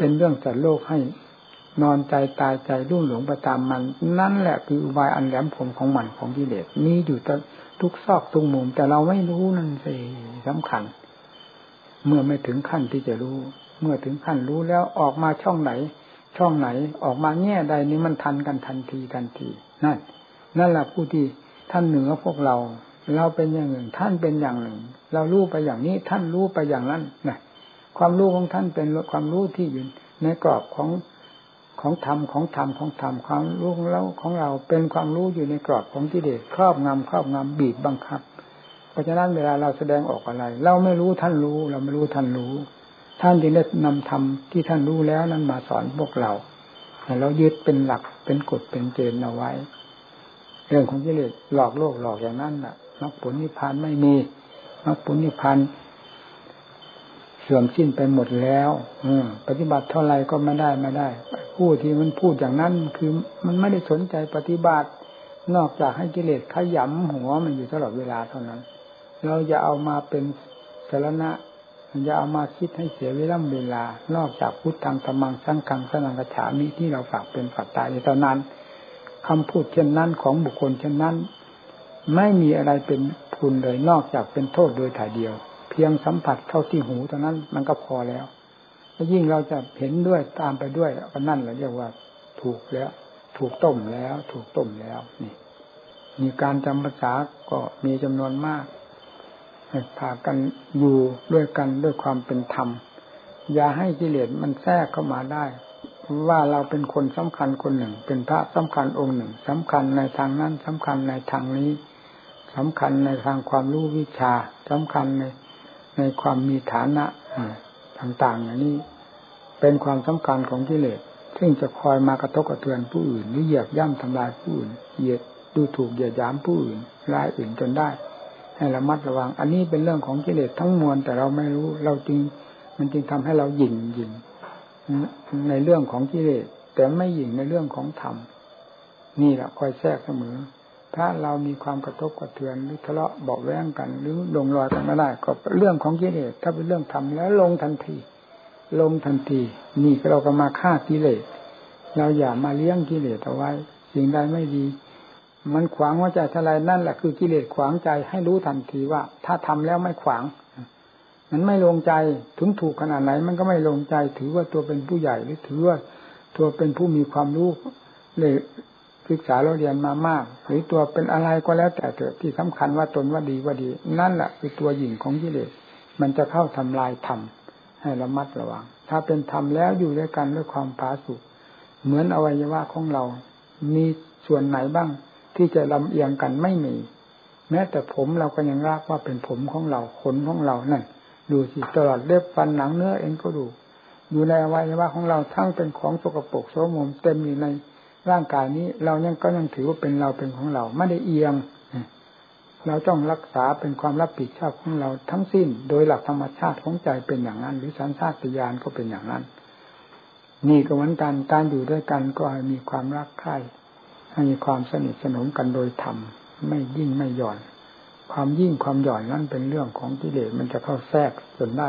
เป็นเรื่องจัดโลกให้นอนใจตายใจรุ่มหลงไปตามมันนั่นแหละคืออุบายอันแหลมคมของมันของกิเลสมีอยู่ทุกซอกทุกมุมแต่เราไม่รู้นั่นสิสำคัญเมื่อไม่ถึงขั้นที่จะรู้เมื่อถึงขั้นรู้แล้วออกมาช่องไหนช่องไหนออกมาแง่ใดนี้มันทันกันทันทีทันทีนั่นนั่นแหละผู้ที่ท่านเหนือพวกเราเราเป็นอย่างหนึ่งท่านเป็นอย่างหนึ่งเรารู้ไปอย่างนี้ท่านรู้ไปอย่างนั้นนะความรู้ของท่านเป็นความรู้ที่อยู่ในกรอบของของธรรมของธรรมของธรรมความรู้ของเราของเราเป็นความรู้อยู่ในกรอบของกิเลสครอบงำครอบงำบีบบังคับเพราะฉะนั้นเวลาเราแสดงออกอะไรเราไม่รู้ท่านรู้เราไม่รู้ท่านรู้ท่านจึงได้นำธรรมที่ท่านรู้แล้วนั้นมาสอนพวกเราให้เรายึดเป็นหลักเป็นกฎเป็นเกณฑ์เอาไว้เรื่องของกิเลสหลอกโลกหลอกอย่างนั้นน่ะมรรคผลนิพพานไม่มีมรรคผลนิพพานเสื่อมสิ้นไปหมดแล้วปฏิบัติเท่าไรก็ไม่ได้ไม่ได้ผู้ที่มันพูดอย่างนั้นคือมันไม่ได้สนใจปฏิบัตินอกจากให้กิเลสขยำหัวมันอยู่ตลอดเวลาเท่านั้นเราอย่าเอามาเป็นสารณะอย่าเอามาคิดให้เสียเวลาเวลานอกจากพุทธังธัมมังสังฆังสนังกัจฉามิที่เราฝากเป็นฝากตายเท่านั้นคำพูดเช่นนั้นของบุคคลเช่นนั้นไม่มีอะไรเป็นคุณเลยนอกจากเป็นโทษโดยถ่ายเดียวเพียงสัมผัสเข้าที่หูเท่านั้นมันก็พอแล้วแล้วยิ่งเราจะเห็นด้วยตามไปด้วยก็นั่นแหละเรียกว่าถูกแล้วถูกต้มแล้วถูกต้มแล้วนี่มีการจำภาษาก็มีจำนวนมากให้พากันอยู่ด้วยกันด้วยความเป็นธรรมอย่าให้กิเลสมันแทรกเข้ามาได้ว่าเราเป็นคนสำคัญคนหนึ่งเป็นพระสำคัญองค์หนึ่งสำคัญในทางนั้นสำคัญในทางนี้สำคัญในทางความรู้วิชาสำคัญในในความมีฐานะต่างๆอย่างนี้เป็นความสำคัญของกิเลสซึ่งจะคอยมากระทบกระเทือนผู้อื่นหรือเหยียบย่ำทำลายผู้อื่นเหยียดดูถูกเหยียดหยามผู้อื่นรายอื่นจนได้ให้ระมัดระวังอันนี้เป็นเรื่องของกิเลสทั้งมวลแต่เราไม่รู้เราจึงมันจึงทำให้เราหยิ่งหยิ่งในเรื่องของกิเลสแต่ไม่หยิ่งในเรื่องของธรรมนี่แหละคอยแทรกเสมอถ้าเรามีความกระทบกระเทือนหรือทะเลาะเบาะแว้งกันหรือลงรอยกันไม่ได้ก็เรื่องของกิเลสถ้าเป็นเรื่องธรรมแล้วลงทันทีลงทันทีนี่เราก็มาฆ่ากิเลสเราอย่ามาเลี้ยงกิเลสเอาไว้สิ่งใดไม่ดีมันขวางหัวใจเท่าไรนั่นแหละคือกิเลสขวางใจให้รู้ทันทีว่าถ้าทำแล้วไม่ขวางมันไม่ลงใจถึงถูกขนาดไหนมันก็ไม่ลงใจถือว่าตัวเป็นผู้ใหญ่หรือถือว่าตัวเป็นผู้มีความรู้เลยศึกษาเราเรียนมามากหรือตัวเป็นอะไรก็แล้วแต่เถอะที่สำคัญว่าตนว่าดีว่าดีนั่นแหละคือตัวหยิ่งของกิเลสมันจะเข้าทำลายธรรมให้ระมัดระวังถ้าเป็นธรรมแล้วอยู่ด้วยกันด้วยความผาสุกเหมือนอวัยวะของเรามีส่วนไหนบ้างที่จะลำเอียงกันไม่มีแม้แต่ผมเราก็ยังรักว่าเป็นผมของเราขนของเรานั่นดูสิตลอดเล็บฟันหนังเนื้อเอ็นก็ดูอยู่ในอวัยวะของเราทั้งเป็นของสกปรกโสมมเต็มอยู่ในร่างกายนี้เรายังก็ยังถือว่าเป็นเราเป็นของเราไม่ได้เอียงเราต้องรักษาเป็นความรับผิดชอบของเราทั้งสิ้นโดยหลักธรรมชาติของใจเป็นอย่างนั้นหรือสัญชาตญาณก็เป็นอย่างนั้นนี่ก็เหมือนกันการอยู่ด้วยกันก็ให้มีความรักใคร่ให้มีความสนิทสนมกันโดยธรรมไม่ยิ่งไม่หย่อนความยิ่งความหย่อนนั้นเป็นเรื่องของกิเลสมันจะเข้าแทรกจนได้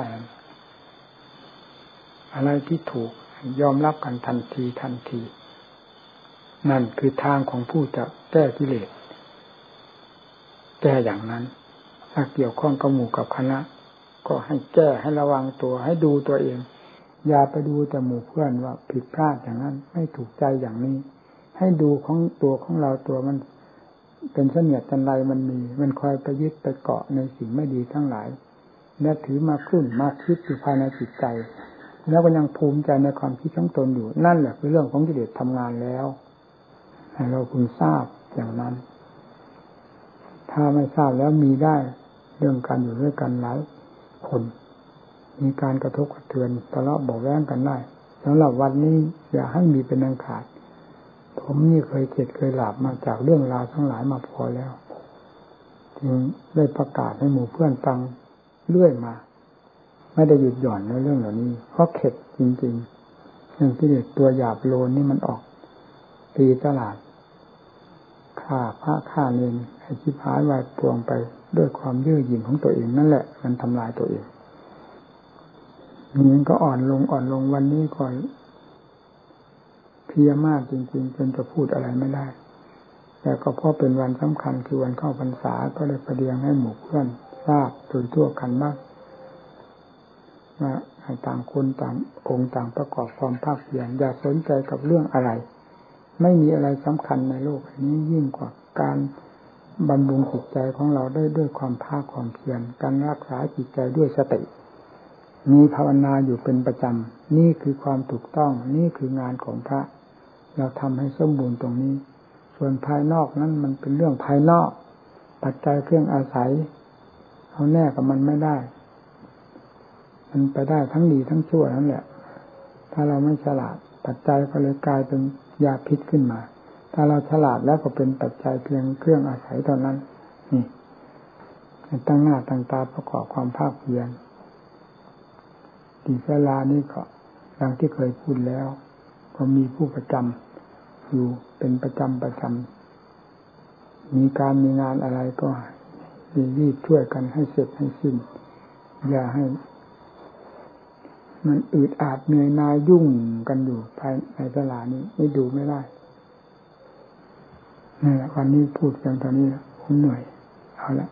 อะไรที่ถูกยอมรับกันทันทีทันทีนั่นคือทางของผู้จะแก้กิเลสแก้อย่างนั้นถ้าเกี่ยวข้องกับหมู่กับคณะก็ให้แก้ให้ระวังตัวให้ดูตัวเองอย่าไปดูแต่หมู่เพื่อนว่าผิดพลาดอย่างนั้นไม่ถูกใจอย่างนี้ให้ดูของตัวของเราตัวมันเป็นเสนียดจันไรมันมีมันคอยไปยึดไปเกาะในสิ่งไม่ดีทั้งหลายและถือมาขึ้นมาคิดอยู่ภายในจิตใจแล้วก็ยังภูมิใจในความคิดของตนอยู่นั่นแหละคือเรื่องของกิเลสทำงานแล้วให้เราคุณทราบอย่างนั้นถ้าไม่ทราบแล้วมีได้เรื่องการอยู่ด้วยกันหลายคนมีการกระทบกระเทือนทะเลาะเบาะแว้งกันได้สำหรับวันนี้อย่าให้มีเป็นอันขาดผมนี่เคยเข็ดเคยหลาบมาจากเรื่องราวทั้งหลายมาพอแล้วจึงได้ประกาศให้หมู่เพื่อนฟังเรื่อยมาไม่ได้หยุดหย่อนในเรื่องเหล่านี้เพราะเข็ดจริงๆเรื่องที่เด็กตัวหยาบโลนนี่มันออกตีตลาดฆ่าพระฆ่าเนรให้ชิบหายวายปวงไปด้วยความเย่อหยิ่งของตัวเองนั่นแหละมันทำลายตัวเองมันก็อ่อนลงอ่อนลงวันนี้ก่อนเพลียมากจริงๆจนจะพูดอะไรไม่ได้แต่ก็เพราะเป็นวันสำคัญคือวันเข้าพรรษาก็เลยประเดียงให้หมู่เพื่อนทราบโดยทั่วกันมากว่าต่างคนต่างองค์ต่างประกอบความภาคเพียรอย่าสนใจกับเรื่องอะไรไม่มีอะไรสำคัญในโลกนี้ยิ่งกว่าการบำรุงจิตใจของเราได้ด้วยความภาคความเพียรการรักษาจิตใจด้วยสติมีภาวนาอยู่เป็นประจำนี่คือความถูกต้องนี่คืองานของพระเราทำให้สมบูรณ์ตรงนี้ส่วนภายนอกนั้นมันเป็นเรื่องภายนอกปัจจัยเครื่องอาศัยเอาแน่กับมันไม่ได้มันไปได้ทั้งดีทั้งชั่วนั่นแหละถ้าเราไม่ฉลาดปัจจัยก็เลยกลายเป็นยาพิษขึ้นมาถ้าเราฉลาดแล้วก็เป็นปัจจัยเพียงเครื่องอาศัยเท่านั้นนี่ตั้งหน้าตั้งตาประกอบความภาคเพียรที่เวลานี้ก็ดังที่เคยพูดแล้วก็มีผู้ประจำอยู่เป็นประจำประจำมีการมีงานอะไรก็รีบช่วยกันให้เสร็จให้สิ้นอย่าให้มันอึดอัดเหนื่อยหน่ายยุ่งกันอยู่ภายในเวลานี้ไม่ดูไม่ได้นี่แหละวันนี้พูดเพียงเท่านี้ผมเหนื่อยเอาละ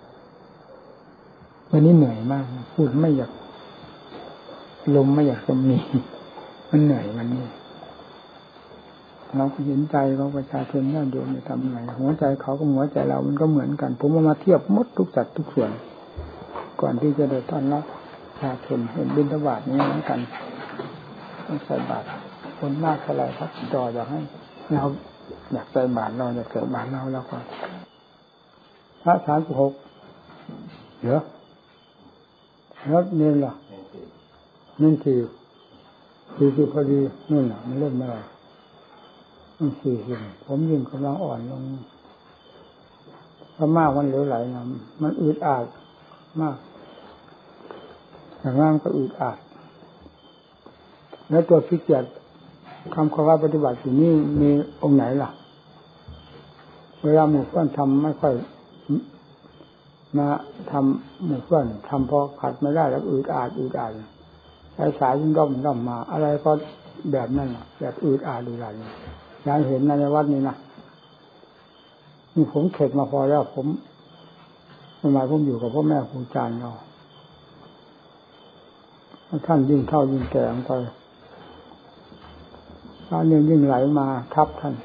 วันนี้เหนื่อยมากพูดไม่อยากลมไม่อยากจะมีมันเหนื่อยวันนี้เราเห็นใจเขาประชาชนญาติโยมจะทำไงหัวใจเขากับหัวใจเรามันก็เหมือนกันผมเอามาเทียบหมดทุกสัดทุกส่วนก่อนที่จะได้ต้อนรับประชาชนเห็นบิณฑบาตนี้เหมือนกันต้องใส่บาตรคนมากเท่าไรครับจออยากให้เราอยากใส่บาตรเราอยากใส่บาตรเราแล้วก็พระสามสิบหกเหรอแล้วเน้นล่ะนั่นสี่สี่สิบพอดีนั่นแหละมันเริ่มเมื่อไหร่นั่นสี่สิบผมยิ่งกำลังอ่อนลงเพราะมากมันเหลวไหลนะมันอึดอัดมากแต่ว่ามันก็อึดอัดแล้วตัวขี้เกียจคำขอว่าปฏิบัติอยู่นี่มีองค์ไหนล่ะเวลาหมู่เพื่อนทำไม่ค่อยมาทำหมู่เพื่อนทำพอขัดไม่ได้แล้วอึดอัดอึดอัดสายสายยิ่งด้อมด้อมมาอะไรก็แบบนั้นแบบอืดอาดดูอะไรยายเห็นในวัดนี้นะนี่ผมเข็ดมาพอแล้วผมสมัยผมอยู่กับพ่อแม่ครูอาจารย์เราท่านยิ่งเท่ายิ่งแก่ไปท่านยิ่งยิ่งไหลมาทับท่าน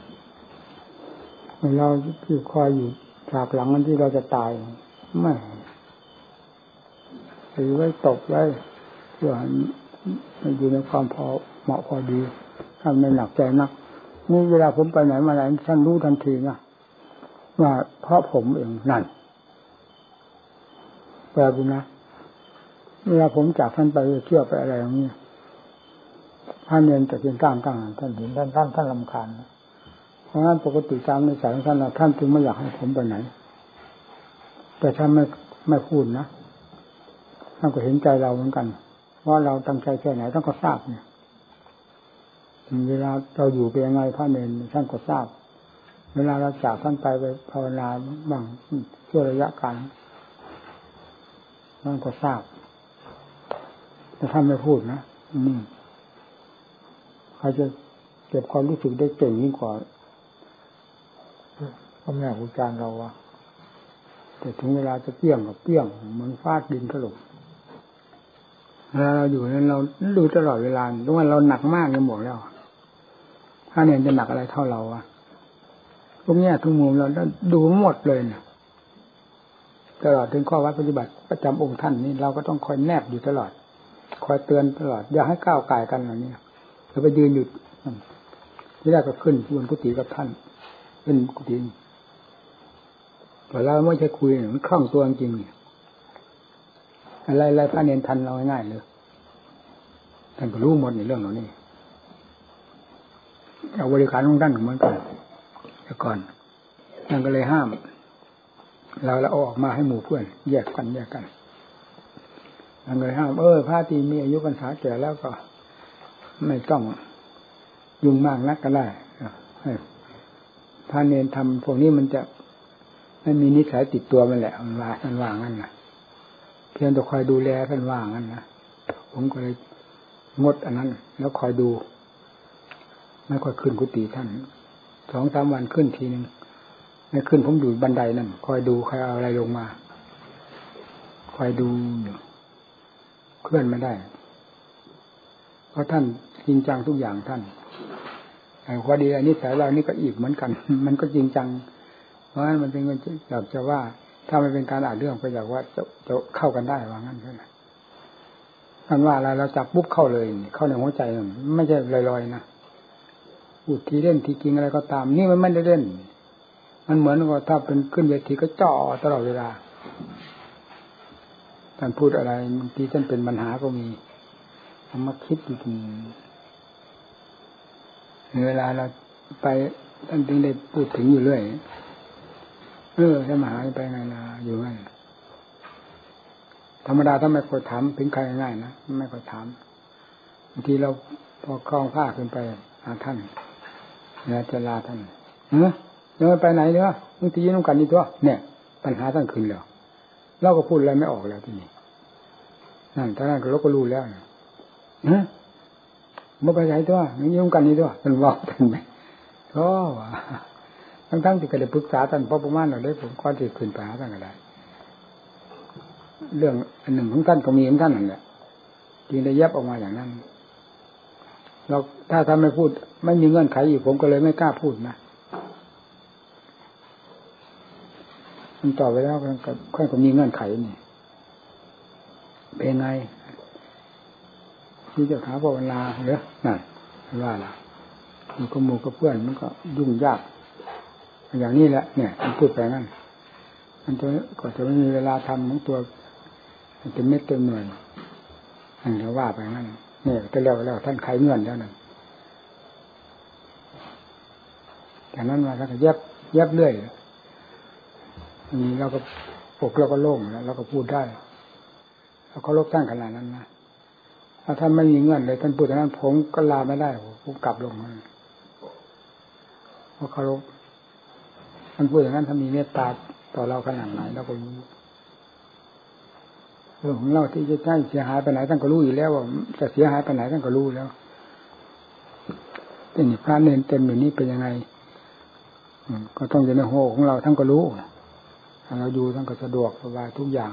เราที่คอยอยู่ฉากหลังนั้นที่เราจะตายไม่ถือไว้ตบไว้เพื่อให้อยู่ในความพอเหมาะพอดีท่านไม่หนักใจนักนี่เวลาผมไปไหนมาไหนท่านรู้ทันทีนะว่าเพราะผมเองนั่นแปลบุญนะเวลาผมจากท่านไปเชื่อไปอะไรอย่างนี้ท่านเรียนแต่เพียงก้างก้างท่านเห็นท่านท่านท่านรำคาญเพราะงั้นปกติตามในสายของท่านท่านจึงไม่อยากให้ผมไปไหนแต่ท่านไม่ไม่พูดนะท่านก็เห็นใจเราเหมือนกันว่าเราตั้งใจแค่ไหนท่านก็ทราบเนี่ยเวลาเราอยู่เป็นยังไงพระเนรท่านก็ทราบเวลาเราจากท่านไปไปภาวนาบ้างช่วระยะการท่านก็ทราบแต่ท่านไม่พูดนะนี่ใครจะเก็บความรู้สึกได้เก่งยิ่งกว่าพ่อแม่ครูอาจารย์เราอะแต่ถึงเวลาจะเปี้ยงกับเปี้ยงเหมือนฟาดดินถล่มเวลาเราอยู่นั้นเราดูตลอดเวลาทุกวันเราหนักมากยังบอกแล้วถ้าเนี่ยจะหนักอะไรเท่าเราอะพวกนี้ทุกมุมเราดูหมดเลยนะตลอดถึงข้อวัดปฏิบัติประจำองค์ท่านนี่เราก็ต้องคอยแนบอยู่ตลอดคอยเตือนตลอดอย่าให้ก้าวไก่กันอย่างนี้เราไปยืนอยู่ที่แรกก็ขึ้นบนกุฏิกับท่านขึ้นกุฏิแต่เราไม่ใช่คุยมันคล่องตัวจริงๆอะไรอะไรพระเนรทันเราง่ายๆเลยท่านก็รู้หมดในเรื่องเหล่านี้เอาบริการของท่านเหมือนกันแต่ก่อนท่านก็เลยห้ามเราเราเอาออกมาให้หมู่เพื่อนแยกกันแยกกันท่านก็เลยห้ามเออพระที่มีอายุพรรษาแก่แล้วก็ไม่ต้องยุ่งมากนักก็ได้พระเนรทำพวกนี้มันจะไม่มีนิสัยติดตัวมันแหละมันว่าท่านว่างั้นนะเพียงแต่คอยดูแลท่านว่างั้นนะผมก็เลยงดอันนั้นแล้วคอยดูไม่ค่อยขึ้นกุฏิท่านสองสามวันขึ้นทีนึงไม่ขึ้นผมอยู่บันไดนั่นคอยดูใครเอาอะไรลงมาคอยดูอยู่เคลื่อนไม่ได้เพราะท่านจริงจังทุกอย่างท่านไอ้พอดีอันนี้สายเรานี่ก็อีกเหมือนกัน มันก็จริงจังเพราะฉะนั้นมันเป็นเงินอยากจะว่าถ้ามันเป็นการอ่านเรื่องก็อยากว่าจะจะเข้ากันได้ว่างั้นใช่ไหมท่านว่าอะไรเราจับปุ๊บเข้าเลยเข้าในหัวใจไม่ใช่ลอยๆนะพูดทีเล่นทีจริงอะไรก็ตามนี่มันไม่ได้เล่นมันเหมือนกับถ้าเป็นขึ้นเวทีก็จ่อตลอดเวลาท่านพูดอะไรบางทีท่านเป็นปัญหาก็มีทำมาคิดอยู่เวลาเราไปท่านถึงได้พูดถึงอยู่เรื่อยเออถ้ามาหาไปไงนะอยู่ไงธรรมดาถ้าไม่ค่อยถามถึงใครง่ายๆนะไม่ค่อยถามบางทีเราพอคล้องผ้าขึ้นไปหาท่านเนี่ยจะลาท่านเออเดี๋ยวไปไหนเนาะบางทียืนกันนี่ตัวเนี่ยปัญหาตั้งขึ้นแล้วเราก็พูดอะไรไม่ออกแล้วที่นี่นั่นท่านเราก็รู้แล้วนะเออเมื่อไปไหนตัวยืนกันนี่ตัวมันว่าท่านไหมโอ้ว่ะทั้งๆที่ก็ได้ปรึกษาท่านพอประมาณเราได้ผมก็จะขึ้นไปหาท่านก็ได้เรื่องอันหนึ่งของท่านก็มีของท่านนั่นแหละจึงได้ยับออกมาอย่างนั้นเราถ้าท่านไม่พูดไม่มีเงื่อนไขอยู่ผมก็เลยไม่กล้าพูดนะมันต่อไปแล้วก็ค่อยก็มีเงื่อนไขนี่เป็นไงที่จะหาภาวนาเหรอนั่นว่าล่ะมันก็หมู่กับเพื่อนมันก็ยุ่งยากอย่างนี้แหละเนี่ยมันพูดไปงั้นมันจะก็จะไม่มีเวลาทำของตัวมันจะเม็ดเต็มหน่วยอันนี้ว่าไปงั้นเนี่ยแต่แล้วแล้วท่านไขเงื่อนแล้วนั่นจากนั้นมาแล้วก็เย็บเย็บเรื่อยอันนี้เราก็ปกเราก็โล่งแล้วเราก็พูดได้เราก็ลบท่านขนาดนั้นนะถ้าท่านไม่มีเงื่อนเลยท่านพูดอย่างนั้นผมก็ลาไม่ได้ผมกลับลงมาเพราะเคารพท่านพูดอย่างนั้นถ้ามีเมตตาต่อเราขนาดไหนเราก็รู้เรื่องของเราที่จะใช้เสียหายไปไหนท่านก็รู้อยู่แล้วว่าจะเสียหายไปไหนท่านก็รู้แล้วแต่นี่พระเนรเต็มอยู่นี่เป็นยังไงก็ต้องอยู่ในโหของเราท่านก็รู้เราอยู่ท่านก็สะดวกสบายทุกอย่าง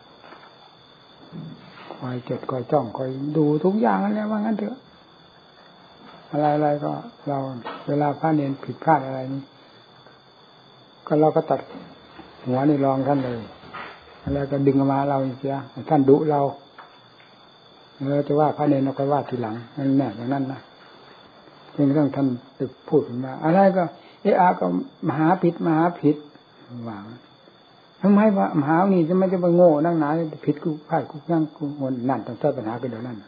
คอยจดคอยจ้องคอยดูทุกอย่างนั่นแหละว่างั้นเถอะอะไรๆก็เราเวลาพระเนรผิดพลาดอะไรนี่ก็เราก็ตัดหัวนี่รองท่านเลยอะไรก็ดึงมาเราเสียท่านดุเราเราจะว่าพระเนรเราก็ว่าทีหลังนั่นแน่อย่างนั้นนะเพียงต้องท่านไปพูดมาอะไรก็เอะอะก็มหาผิดมหาผิดว่าทำไมว่ามหานี่จะไม่จะไปโง่นั่งหนาผิดกูพลาดกูนั่งกูงนนั่นต้องแก้ปัญหากันเดี๋ยวนั้น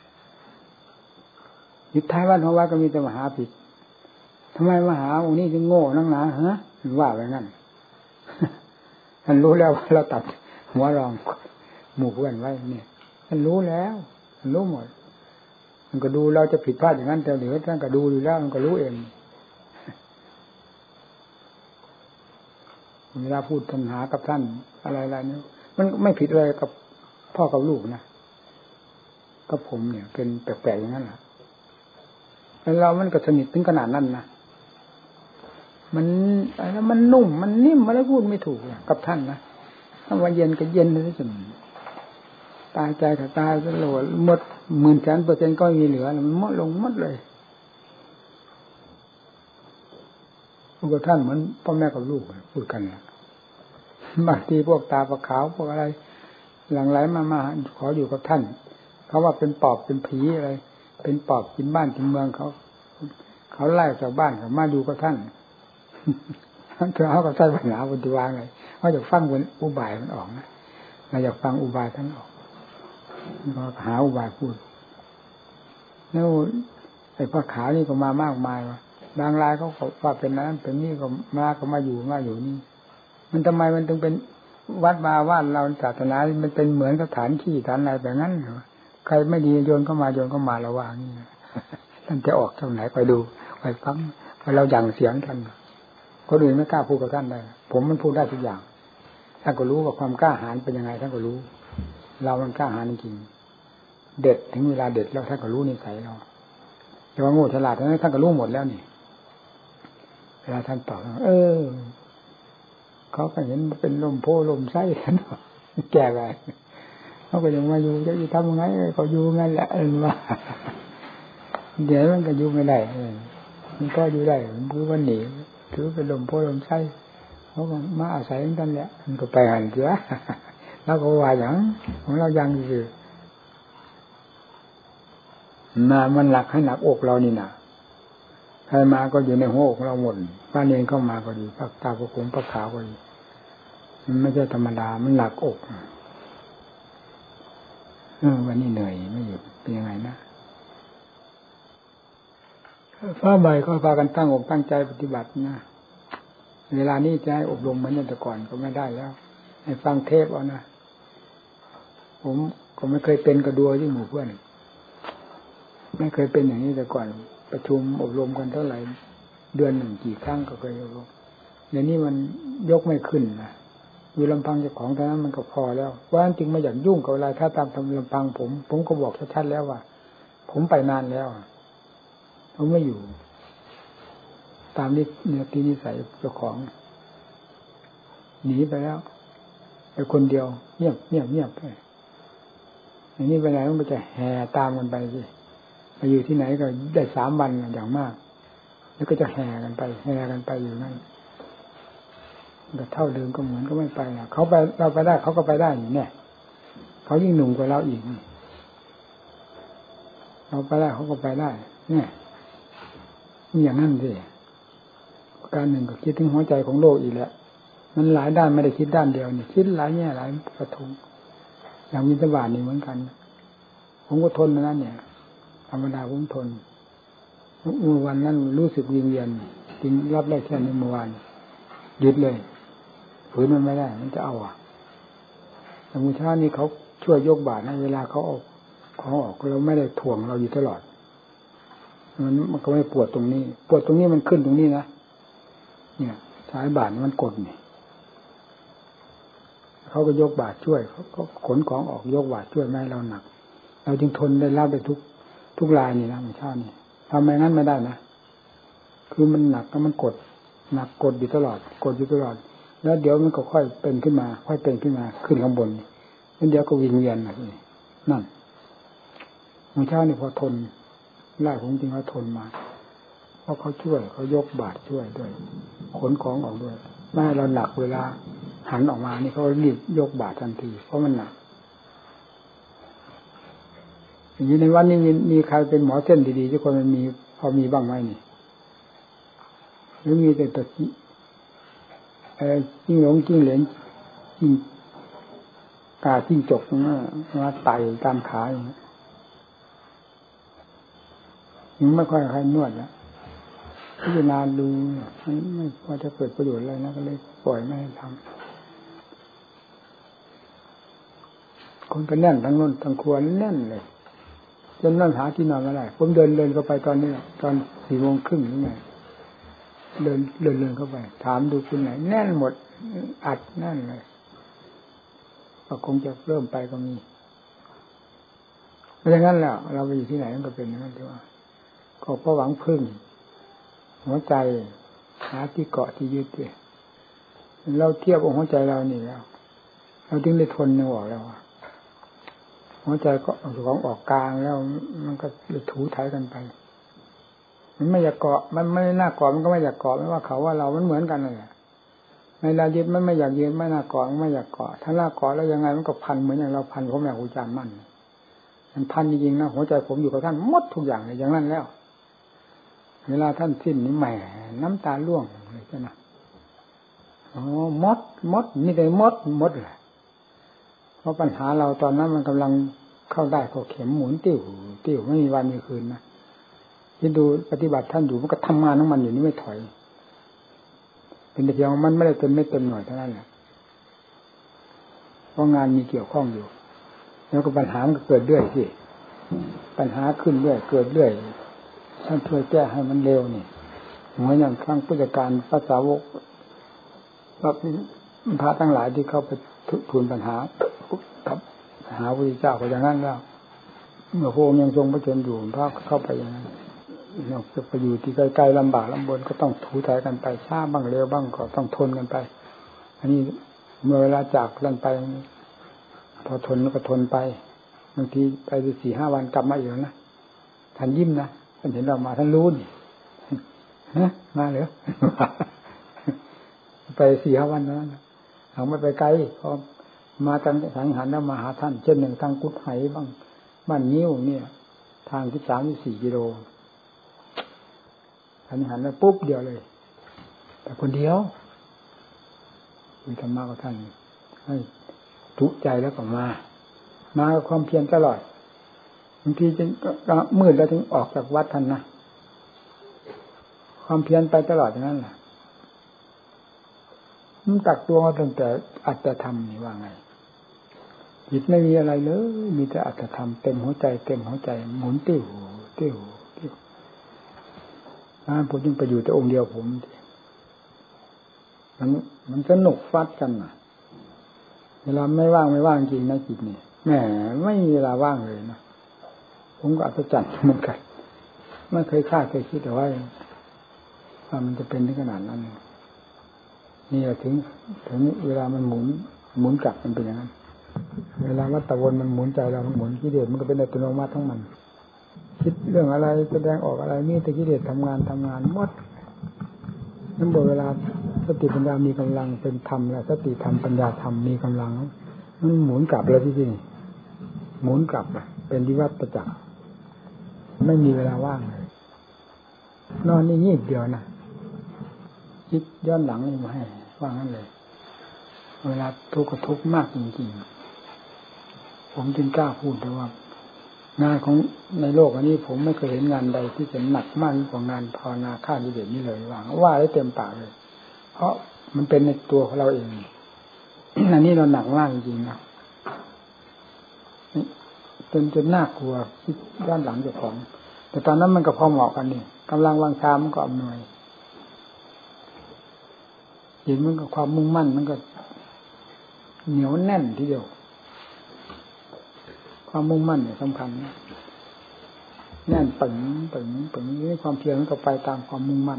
ยุดท้ายวันของว่าก็มีแต่มหาผิดทำไมมหาองค์นี้ถึงโง่นั่งหนาฮะว่าไปงั้นท่านรู้แล้วว่าเราตัดหัวรองหมู่เพื่อนไว้เนี่ยท่านรู้แล้วท่านรู้หมดมันก็ดูเราจะผิดพลาดอย่างนั้นแต่เหลือท่านก็ดูอยู่แล้วมันก็รู้เองเวลาพูดปัญหากับท่านอะไรๆนี่มันไม่ผิดอะไรกับพ่อกับลูกนะกับผมเนี่ยเป็นแปลกๆอย่างนั้นแหละแล้วเรามันก็สนิทถึงขนาดนั้นนะมันอะไรมันนุ่มมันนิ่มอะไรพูดไม่ถูกกับท่านนะถ้าว่าเย็นก็เย็นเลยสุดตายใจกับตายก็โหลดหมดหมื่นแสนเปอร์เซ็นต์ก็มีเหลือมันหมดลงหมดเลยพูดกับท่านเหมือนพ่อแม่กับลูกพูดกันนะบางทีพวกตาปลาขาวพวกอะไรหลังไหลมามาขออยู่กับท่านเขาว่าเป็นปอบเป็นผีอะไรเป็นปอบกินบ้านกินเมืองเขาเขาไล่จากบ้านเขามาอยู่กับท่านเธอเขาก็ใช้ปัญหาบนที่วางเลยเขาอยากฟังบนอุบายมันออกนะเราอยากฟังอุบายท่านออกก็หาอุบายพูดแล้วไอ้พวกขาวนี่ก็มามากมายว่ะบางรายเขาว่าเป็นนั้นเป็นนี่ก็มาก็มาอยู่มาอยู่นี่มันทำไมมันถึงเป็นวัดมาว่าเราศาสนามันเป็นเหมือนสถานที่ฐานอะไรแบบนั้นเหรอใครไม่ดีโยนเข้ามาโยนเข้ามาระวังนี่ท่านจะออกทางไหนไปดูไปฟังไปเราอย่างเสียงท่านคนอื่นไม่กล้าพูดกับท่านได้ผมมันพูดได้ทุกอย่างท่านก็รู้ว่าความกล้าหาญเป็นยังไงท่านก็รู้เรามันกล้าหาญจริงเด็ดถึงเวลาเด็ดแล้วท่านก็รู้นิสัยเราแต่ว่าโง่ฉลาดนั้นท่านก็รู้หมดแล้วนี่เวลาท่านตอบเออเขาก็เห็นเป็นลมโพลมไส้ท่านแก่ไปเขาก็ยังมาอยู่จะทำยังไงเขาอยู่งั้นแหละเออว่าเดี๋ยวมันก็อยู่ไม่ได้มันก็อยู่ได้คือวันหนีถือเป็นลมโพลมไส้เขาก็มาอาศัยกันแหละมันก็ไปหันเสียแล้วก็ว่าอย่างของเรายังอยู่มามันหลักให้หนักอกเรานี่นะใครมาก็อยู่ในหัวอกเราหมดป้าเนรเข้ามาก็ดีปักตาประคงปักขาวก็ดีมันไม่ใช่ธรรมดามันหลักอกเออวันนี้เหนื่อยไม่หยุดเป็นยังไงนะฟ้าใบก็พากันตั้งอกตั้งใจปฏิบัตินะเวลานี้จะให้อบรมเหมือนแต่ก่อนก็ไม่ได้แล้วให้ฟังเทปเอานะผมก็ไม่เคยเป็นกระดัวที่หมู่เพื่อนไม่เคยเป็นอย่างนี้แต่ก่อนประชุมอบรมกันเท่าไหร่เดือนหนึ่งกี่ครั้งก็เคยอบรมเดี๋ยวนี้มันยกไม่ขึ้นนะอยู่ลำพังเจ้าของเท่านั้นมันก็พอแล้วว่าจึงไม่อยากยุ่งกับอะไรถ้าตามทำลำพังผมผมก็บอกชัดๆแล้วว่าผมไปนานแล้วผมไม่อยู่ตามนี้เนี่ยที่นิสัยเจ้าของหนีไปแล้วไปคนเดียวเงียบเงียบเงียบไปอย่างนี้ไปไหนมันจะแห่ตามกันไปสิไปอยู่ที่ไหนก็ได้สามวันอย่างมากแล้วก็จะแห่กันไปแห่กันไปอยู่นั่นแต่เท่าเดิมก็เหมือนก็ไม่ไปนะเขาไปเราไปได้เขาก็ไปได้อยู่เนี่ยเขายิ่งหนุ่มกว่าเราอีกเราไปได้เขาก็ไปได้เนี่ยนี่อย่างนั้นสิการหนึ่งก็คิดถึงหัวใจของโลกอีกแล้วมันหลายด้านไม่ได้คิดด้านเดียวนี่คิดหลายแง่หลายกระทงอย่างวินทบาทนี่เหมือนกันผมก็ทนนะเนี่ยธรรมดาผมทนเมื่อวันนั้นรู้สึกวิงเวียนกินรับได้แค่นี้เมื่อวานหยุดเลยฝืนมันไม่ได้มันจะเอาอ่ะแต่มื้อเช้านี้เขาช่วยยกบาตรนะเวลาเขาออกของออกเราไม่ได้ถ่วงเราอยู่ตลอดมันมันก็ไม่ปวดตรงนี้ปวดตรงนี้มันขึ้นตรงนี้นะเนี่ยสายบาตรมันกดนี่เขาก็ยกบาตรช่วยเขาก็ขนของออกยกบาตรช่วยไม่ให้เราหนักเราจึงทนได้รับได้ทุกทุกรายนี่นะมื้อเช้านี้ทำไมงั้นไม่ได้นะคือมันหนักแล้วมันกดหนักกดอยู่ตลอดกดอยู่ตลอดแล้วเดี๋ยวมันก็ค่อยเป็นขึ้นมาค่อยเป็นขึ้นมาขึ้นข้างบนแล้วเดี๋ยวก็วิงเวียนนะนี่นั่นมื้อเช้านี่พอทนไล่ผมจริงเขาทนมาเพราะเขาช่วยเขายกบาตรช่วยด้วยขนของออกด้วยไม่ให้เราหนักเวลาหันออกมานี่เขารีบยกบาตรทันทีเพราะมันหนักอย่างนี้ในวันนี้มีมีใครเป็นหมอเส้นดีๆทุกคนมันมีพอมีบ้างไหมนี่หรือมีแต่ตะกี้เอ่อจิ้งหลงจิ้งเหลนจิ้งกาจิ้งจกนะมาไต่ตามขาอย่างนี้ยังไม่ค่อยใครนวดแล้วพิจารณาดูไม่ไม่ว่าจะเกิดประโยชน์อะไรนะก็เลยปล่อยไม่ให้ทำคนก็แน่นทั้งนู้นทั้งครัวแน่นเลยจนนั่งหาที่นอนไม่ได้ผมเดินเดินเข้าไปตอนนี้ตอนสี่โมงครึ่งนี่ไงเดินเดินเดินเข้าไปถามดูคุณไหนแน่นหมดอัดแน่นเลยก็คงจะเริ่มไปก็มีเพราะฉะนั้นแล้วเราไปอยู่ที่ไหนมันก็เป็นอย่างนั้นที่ว่าก็เพราะหวังพึ่งหัวใจหาที่เกาะที่ยึดเนี่ยเราเทียบกับหัวใจเรานี่แล้วเราถึงได้ทนนึกออกแล้วว่าหัวใจก็ของออกกลางแล้วมันก็เลยถูถ่ายกันไปมันไม่อยากเกาะมันไม่น่าเกาะมันก็ไม่อยากเกาะไม่ว่าเขาว่าเรามันเหมือนกันเลยในเรายึดมันไม่อยากยึดไม่น่าเกาะมันไม่อยากเกาะถ้าน่าเกาะแล้วยังไงมันก็พันเหมือนอย่างเราพันผมอย่างหูจานมั่นมันพันจริงๆนะหัวใจผมอยู่กับท่านหมดทุกอย่างเลยอย่างนั้นแล้วเวลาท่านสิ้นนี่แหมน้ำตาร่วงเลยจ้ะนะอ๋อมดมดนี่เลยมดมดแหละเพราะปัญหาเราตอนนั้นมันกำลังเข้าได้เข้าเข็มหมุนติ้วติ้วไม่มีวันมีคืนนะที่ดูปฏิบัติท่านอยู่มันก็ทำงานของมันอยู่นี่ไม่ถอยเป็นแต่เพียงมันไม่ได้เต็มไม่เต็มหน่อยเท่านั้นแหละเพราะงานมีเกี่ยวข้องอยู่แล้วก็ปัญหามันก็เกิดเรื่อยสิปัญหาขึ้นเรื่อยเกิดเรื่อยท่านช่วยแก้ให้มันเร็วนี่เหมือนอย่างครั้งพุทธกาลพระสาวกพระทั้งหลายที่เข้าไปทูลปัญหากับหาพระพุทธเจ้าก็อย่างนั้นแล้วเมื่อพระองค์ยังทรงพระชนอยู่พระเข้าไปอย่างนั้นนอกจากไปอยู่ที่ไกลๆลำบากลำบนก็ต้องถูถ่ายกันไปช้าบ้างเร็วบ้างก็ต้องทนกันไปอันนี้เมื่อเวลาจากกันไปพอทนก็ทนไปบางทีไปดูสี่ห้าวันกลับมาอีกนะท่านยิ้มนะท่านเห็นเรามาท่านรู้นี่ฮะมาเหรอไปสี่ห้าวันนั้นเอาไม่ไปไกลพอมาทางสังหารแล้วมาหาท่านเช่นหนึ่งทางกุดไหบ้างบ้านนิ้วเนี่ยทางที่สามที่สี่กิโลสังหารแล้วปุ๊บเดียวเลยแต่คนเดียวมีธรรมะกับท่านให้ทุกใจแล้วก็มามากับความเพียรตลอดบางทีจึงก็มืดแล้วถึงออกจากวัดท่านนะความเพียรไปตลอดอย่างนั้นแหละมันตักตัวมาตั้งแต่อัตตธรรมนี่ว่าไงจิตไม่มีอะไรเลยมีแต่อัตตธรรมเต็มหัวใจเต็มหัวใจหมุนติ้วติ้วติ้วนั่นผมจึงไปอยู่แต่องค์เดียวผมมันมันสนุกฟัดกันน่ะเวลาไม่ว่างไม่ว่างจริงนะจิตนี่แหมไม่มีเวลาว่างเลยนะผมก็อัศจรรย์เหมือนกันไม่เคยคาดเคยคิดแต่ว่าว่ามันจะเป็นถึงขนาดนั้นนี่แหละถึงถึงเวลามันหมุนหมุนกลับมันเป็นอย่างนั้นเวลาวัฏวนมันหมุนใจเรามันหมุนกิเลสมันก็เป็นอัตโนมัติทั้งมันคิดเรื่องอะไรแสดงออกอะไรนี่แต่กิเลสทำงานทำงานหมดนั่นบอกเวลาสติปัญญามีกำลังเป็นธรรมแล้วสติธรรมปัญญาธรรมมีกำลังมันหมุนกลับเลยที่นี่หมุนกลับเป็นวิวัฏจักรไม่มีเวลาว่างเลยนอนนี่งีบเดียวนะคิดย้อนหลังนี่มาให้ว่างนั้นเลยเวลาทุกข์ก็ทุกข์มากจริงๆผมจึงกล้าพูดแต่ว่างานของในโลกอันนี้ผมไม่เคยเห็นงานใดที่จะหนักมากกว่างานภาวนาฆ่ากิเลสนี่เลยว่าว่าได้เต็มปากเลยเพราะมันเป็นในตัวของเราเองอันนี้เราหนักมากจริงๆนะจนจนน่ากลัวคิดด้านหลังเจ้าของแต่ตอนนั้นมันก็พอเหมาะกันนี่กำลังวางชามันก็อำนวยเห็นมันก็ความมุ่งมั่นมันก็เหนียวแน่นทีเดียวความมุ่งมั่นเนี่ยสำคัญนะแน่นปึงปึงปึงนี่ความเพียรมันก็ไปตามความมุ่งมั่น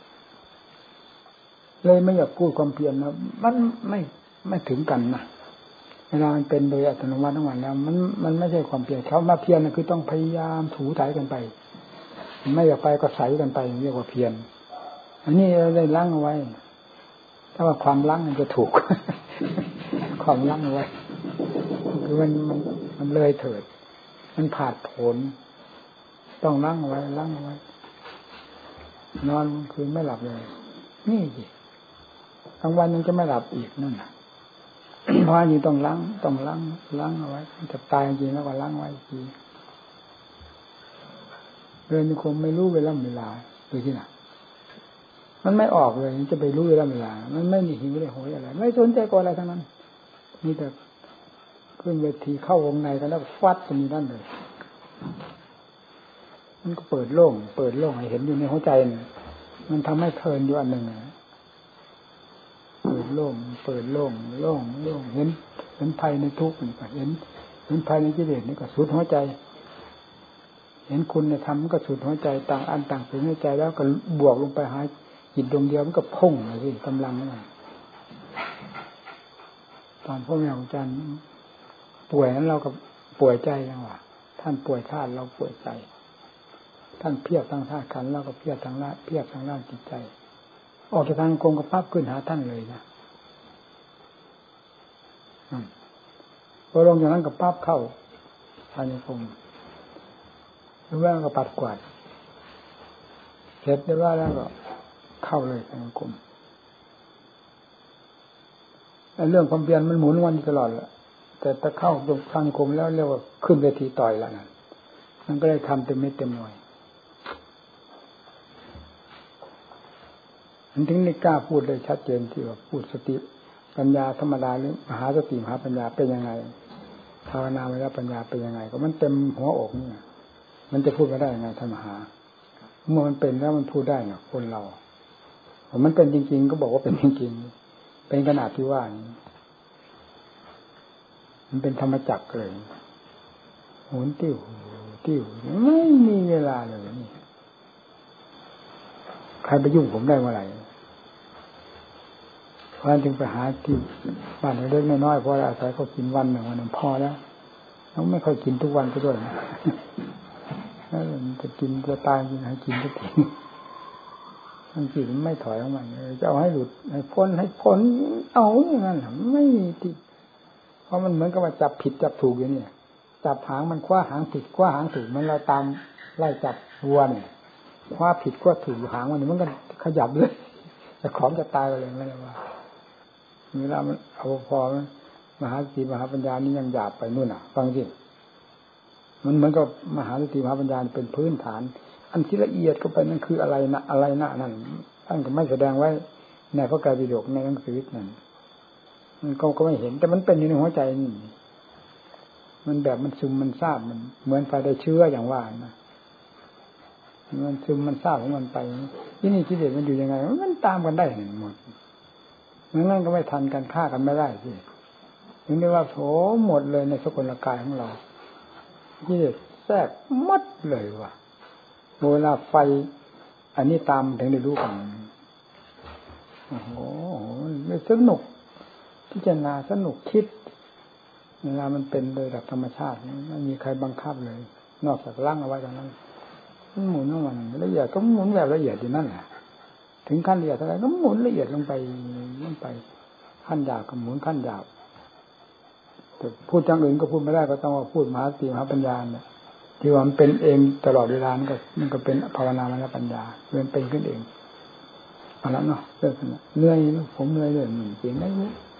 เลยไม่อยากพูดความเพียรนะมันไม่ไม่ถึงกันนะเวลามันเป็นโดยอัตโนมัติทั้งวันแล้วมันมันไม่ใช่ความเพียรเขามาเพียรนะคือต้องพยายามถูถ่ายกันไปไม่อยากไปก็ใส่กันไปเรียกว่าเพียรอันนี้เราได้ล้างเอาไว้ถ้าว่าความล้างมันจะถูกความล้างเอาไว้คือมันมันมันเลยเถิดมันผาดโผนต้องล้างเอาไว้ล้างเอาไว้นอนคืนไม่หลับเลยนี่สิกลางวันยังจะไม่หลับอีกนั่นน่ะเพราะนี่ต้องล้างต้องล้างล้างเอาไว้จะตายจริงแล้วก็ล้างไว้ทีเดินคงไม่รู้เวลาเวลาดูที่ไหนมันไม่ออกเลยจะไปรู้เวลาเวลามันไม่มีหิวเลยโหยอะไรไม่สนใจกับอะไรทั้งนั้นมีแต่ขึ้นเวทีเข้าวงในกันแล้วฟัดกันอยู่นั่นเลยมันก็เปิดโล่งเปิดโล่งให้เห็นอยู่ในหัวใจมันทำให้เพลินอยู่อันหนึ่งเปิดโล่งเปิดโล่งโล่งโล่งเห็นเห็นภัยในทุกข์นี่ก็เห็นเห็นภัยในกิเลสนี่ก็สุดหัวใจเห็นคุณในธรรมก็สุดหัวใจต่างอันต่างสุดหัวใจแล้วก็บวกลงไปหาจิตดวงเดียวมันก็พุ่งเลยสิกำลังนั่นตอนพ่อแม่ของอาจารย์ป่วยนั้นเราก็ป่วยใจยังว่าท่านป่วยธาตุเราป่วยใจท่านเพียรทางธาตุขันธ์เราก็เพียรทางละเพียรทางด้านจิตใจออกจากทางกงกับปั๊บขึ้นหาท่านเลยนะพอลงจากนั้นกับปั๊บเข้าภายในกงหรือว่าก็ปัดกวาดเสร็จได้ว่าแล้วก็เข้าเลยภายในกงเรื่องความเพียรมันหมุนวันตลอดแหละแต่ถ้าเข้าตรงทางกรมแล้วเรียกว่าขึ้นเวทีต่อยแล้วนั่นมันก็เลยทำเต็มเม็ดเต็มหน่วยมันถึงได้กล้าพูดเลยชัดเจนที่ว่าพูดสติปัญญาธรรมดาหรือมหาสติมหาปัญญาเป็นยังไงภาวนาไม่ได้ปัญญาเป็นยังไงก็มันเต็มหัวอกนี่มันจะพูดไม่ได้ยังไงธรรมหาเมื่อมันเป็นแล้วมันพูดได้เนี่ยคนเราผมมันเป็นจริงๆก็บอกว่าเป็นจริงๆเป็นขนาดที่ว่านี้มันเป็นธรรมจักรเลยหมุนติ้วติ้วไม่มีเวลาเลยนี่ใครไปยุ่งผมได้เมื่อไหร่เพราะฉะนั้นจึงไปหาที่บ้านเล็กๆน้อยๆเพราะอาศัยเขากินวันหนึ่งวันหนึ่งพอแล้วเขาไม่ค่อยกินทุกวันก็ด้วยแล้วจะกินจะตายกินให้กินทุกทีบางทีมันไม่ถอยของมันจะเอาให้หลุดให้พ้นให้พ้นเอาอย่างนั้นไม่มีที่เพราะมันเหมือนกับว่าจับผิดจับถูกอย่างนี้จับหางมันคว้าหางผิดคว้าหางถูกมันเราตามไล่จับวัวเนี่ยคว้าผิดคว้าถูกหางมันมันก็ขยับเลยแต่ของจะตายไปเลยไม่ได้ว่าเวลามันเอาพอมหาสติมหาปัญญานี่ยังหยาบไปนู่นอ่ะฟังสิมันเหมือนกับมหาสติมหาปัญญาเป็นพื้นฐานอันที่ละเอียดก็ไปนั่นคืออะไรนะอะไรนะนั่นท่านก็ไม่แสดงไว้ในพระไตรปิฎกในหนังสือนั่นมันก็ก็ไม่เห็นแต่มันเป็นอยู่ในหัวใจนี่มันแบบมันซึมมันซาบมันเหมือนไฟได้เชื้ออย่างว่านะมันซึมมันซาบของมันไปที่นี่กิเลสมันอยู่ยังไงมันตามกันได้หมดงั้นก็ไม่ทันกันฆ่ากันไม่ได้สิถึงได้ว่าโถหมดเลยในสกุลกายของเรากิเลสแทรกหมดเลยว่ะเวลาไฟอันนี้ตามถึงได้รู้กันโอ้โหสนุกพิจารณาสนุกคิดเวลามันเป็นโดยหลักธรรมชาติไม่มีใครบังคับเลยนอกจากร่างเอาไว้ตรงนั้นมันหมุนของมันละเอียดก็หมุนแบบละเอียดอยู่นั่นแหละถึงขั้นละเอียดเท่าไหร่ก็หมุนละเอียดลงไปลงไปขั้นหยาบก็หมุนขั้นหยาบแต่พูดอย่างอื่นก็พูดไม่ได้ก็ต้องว่าพูดมหาสติมหาปัญญาเนี่ยที่ว่ามันเป็นเองตลอดเวลามันก็มันก็เป็นภาวนามรรคปัญญามันเป็นขึ้นเองเอาละเนาะเรื่องนั้นเหนื่อยผมเหนื่อยเรื่องนี้จริงได้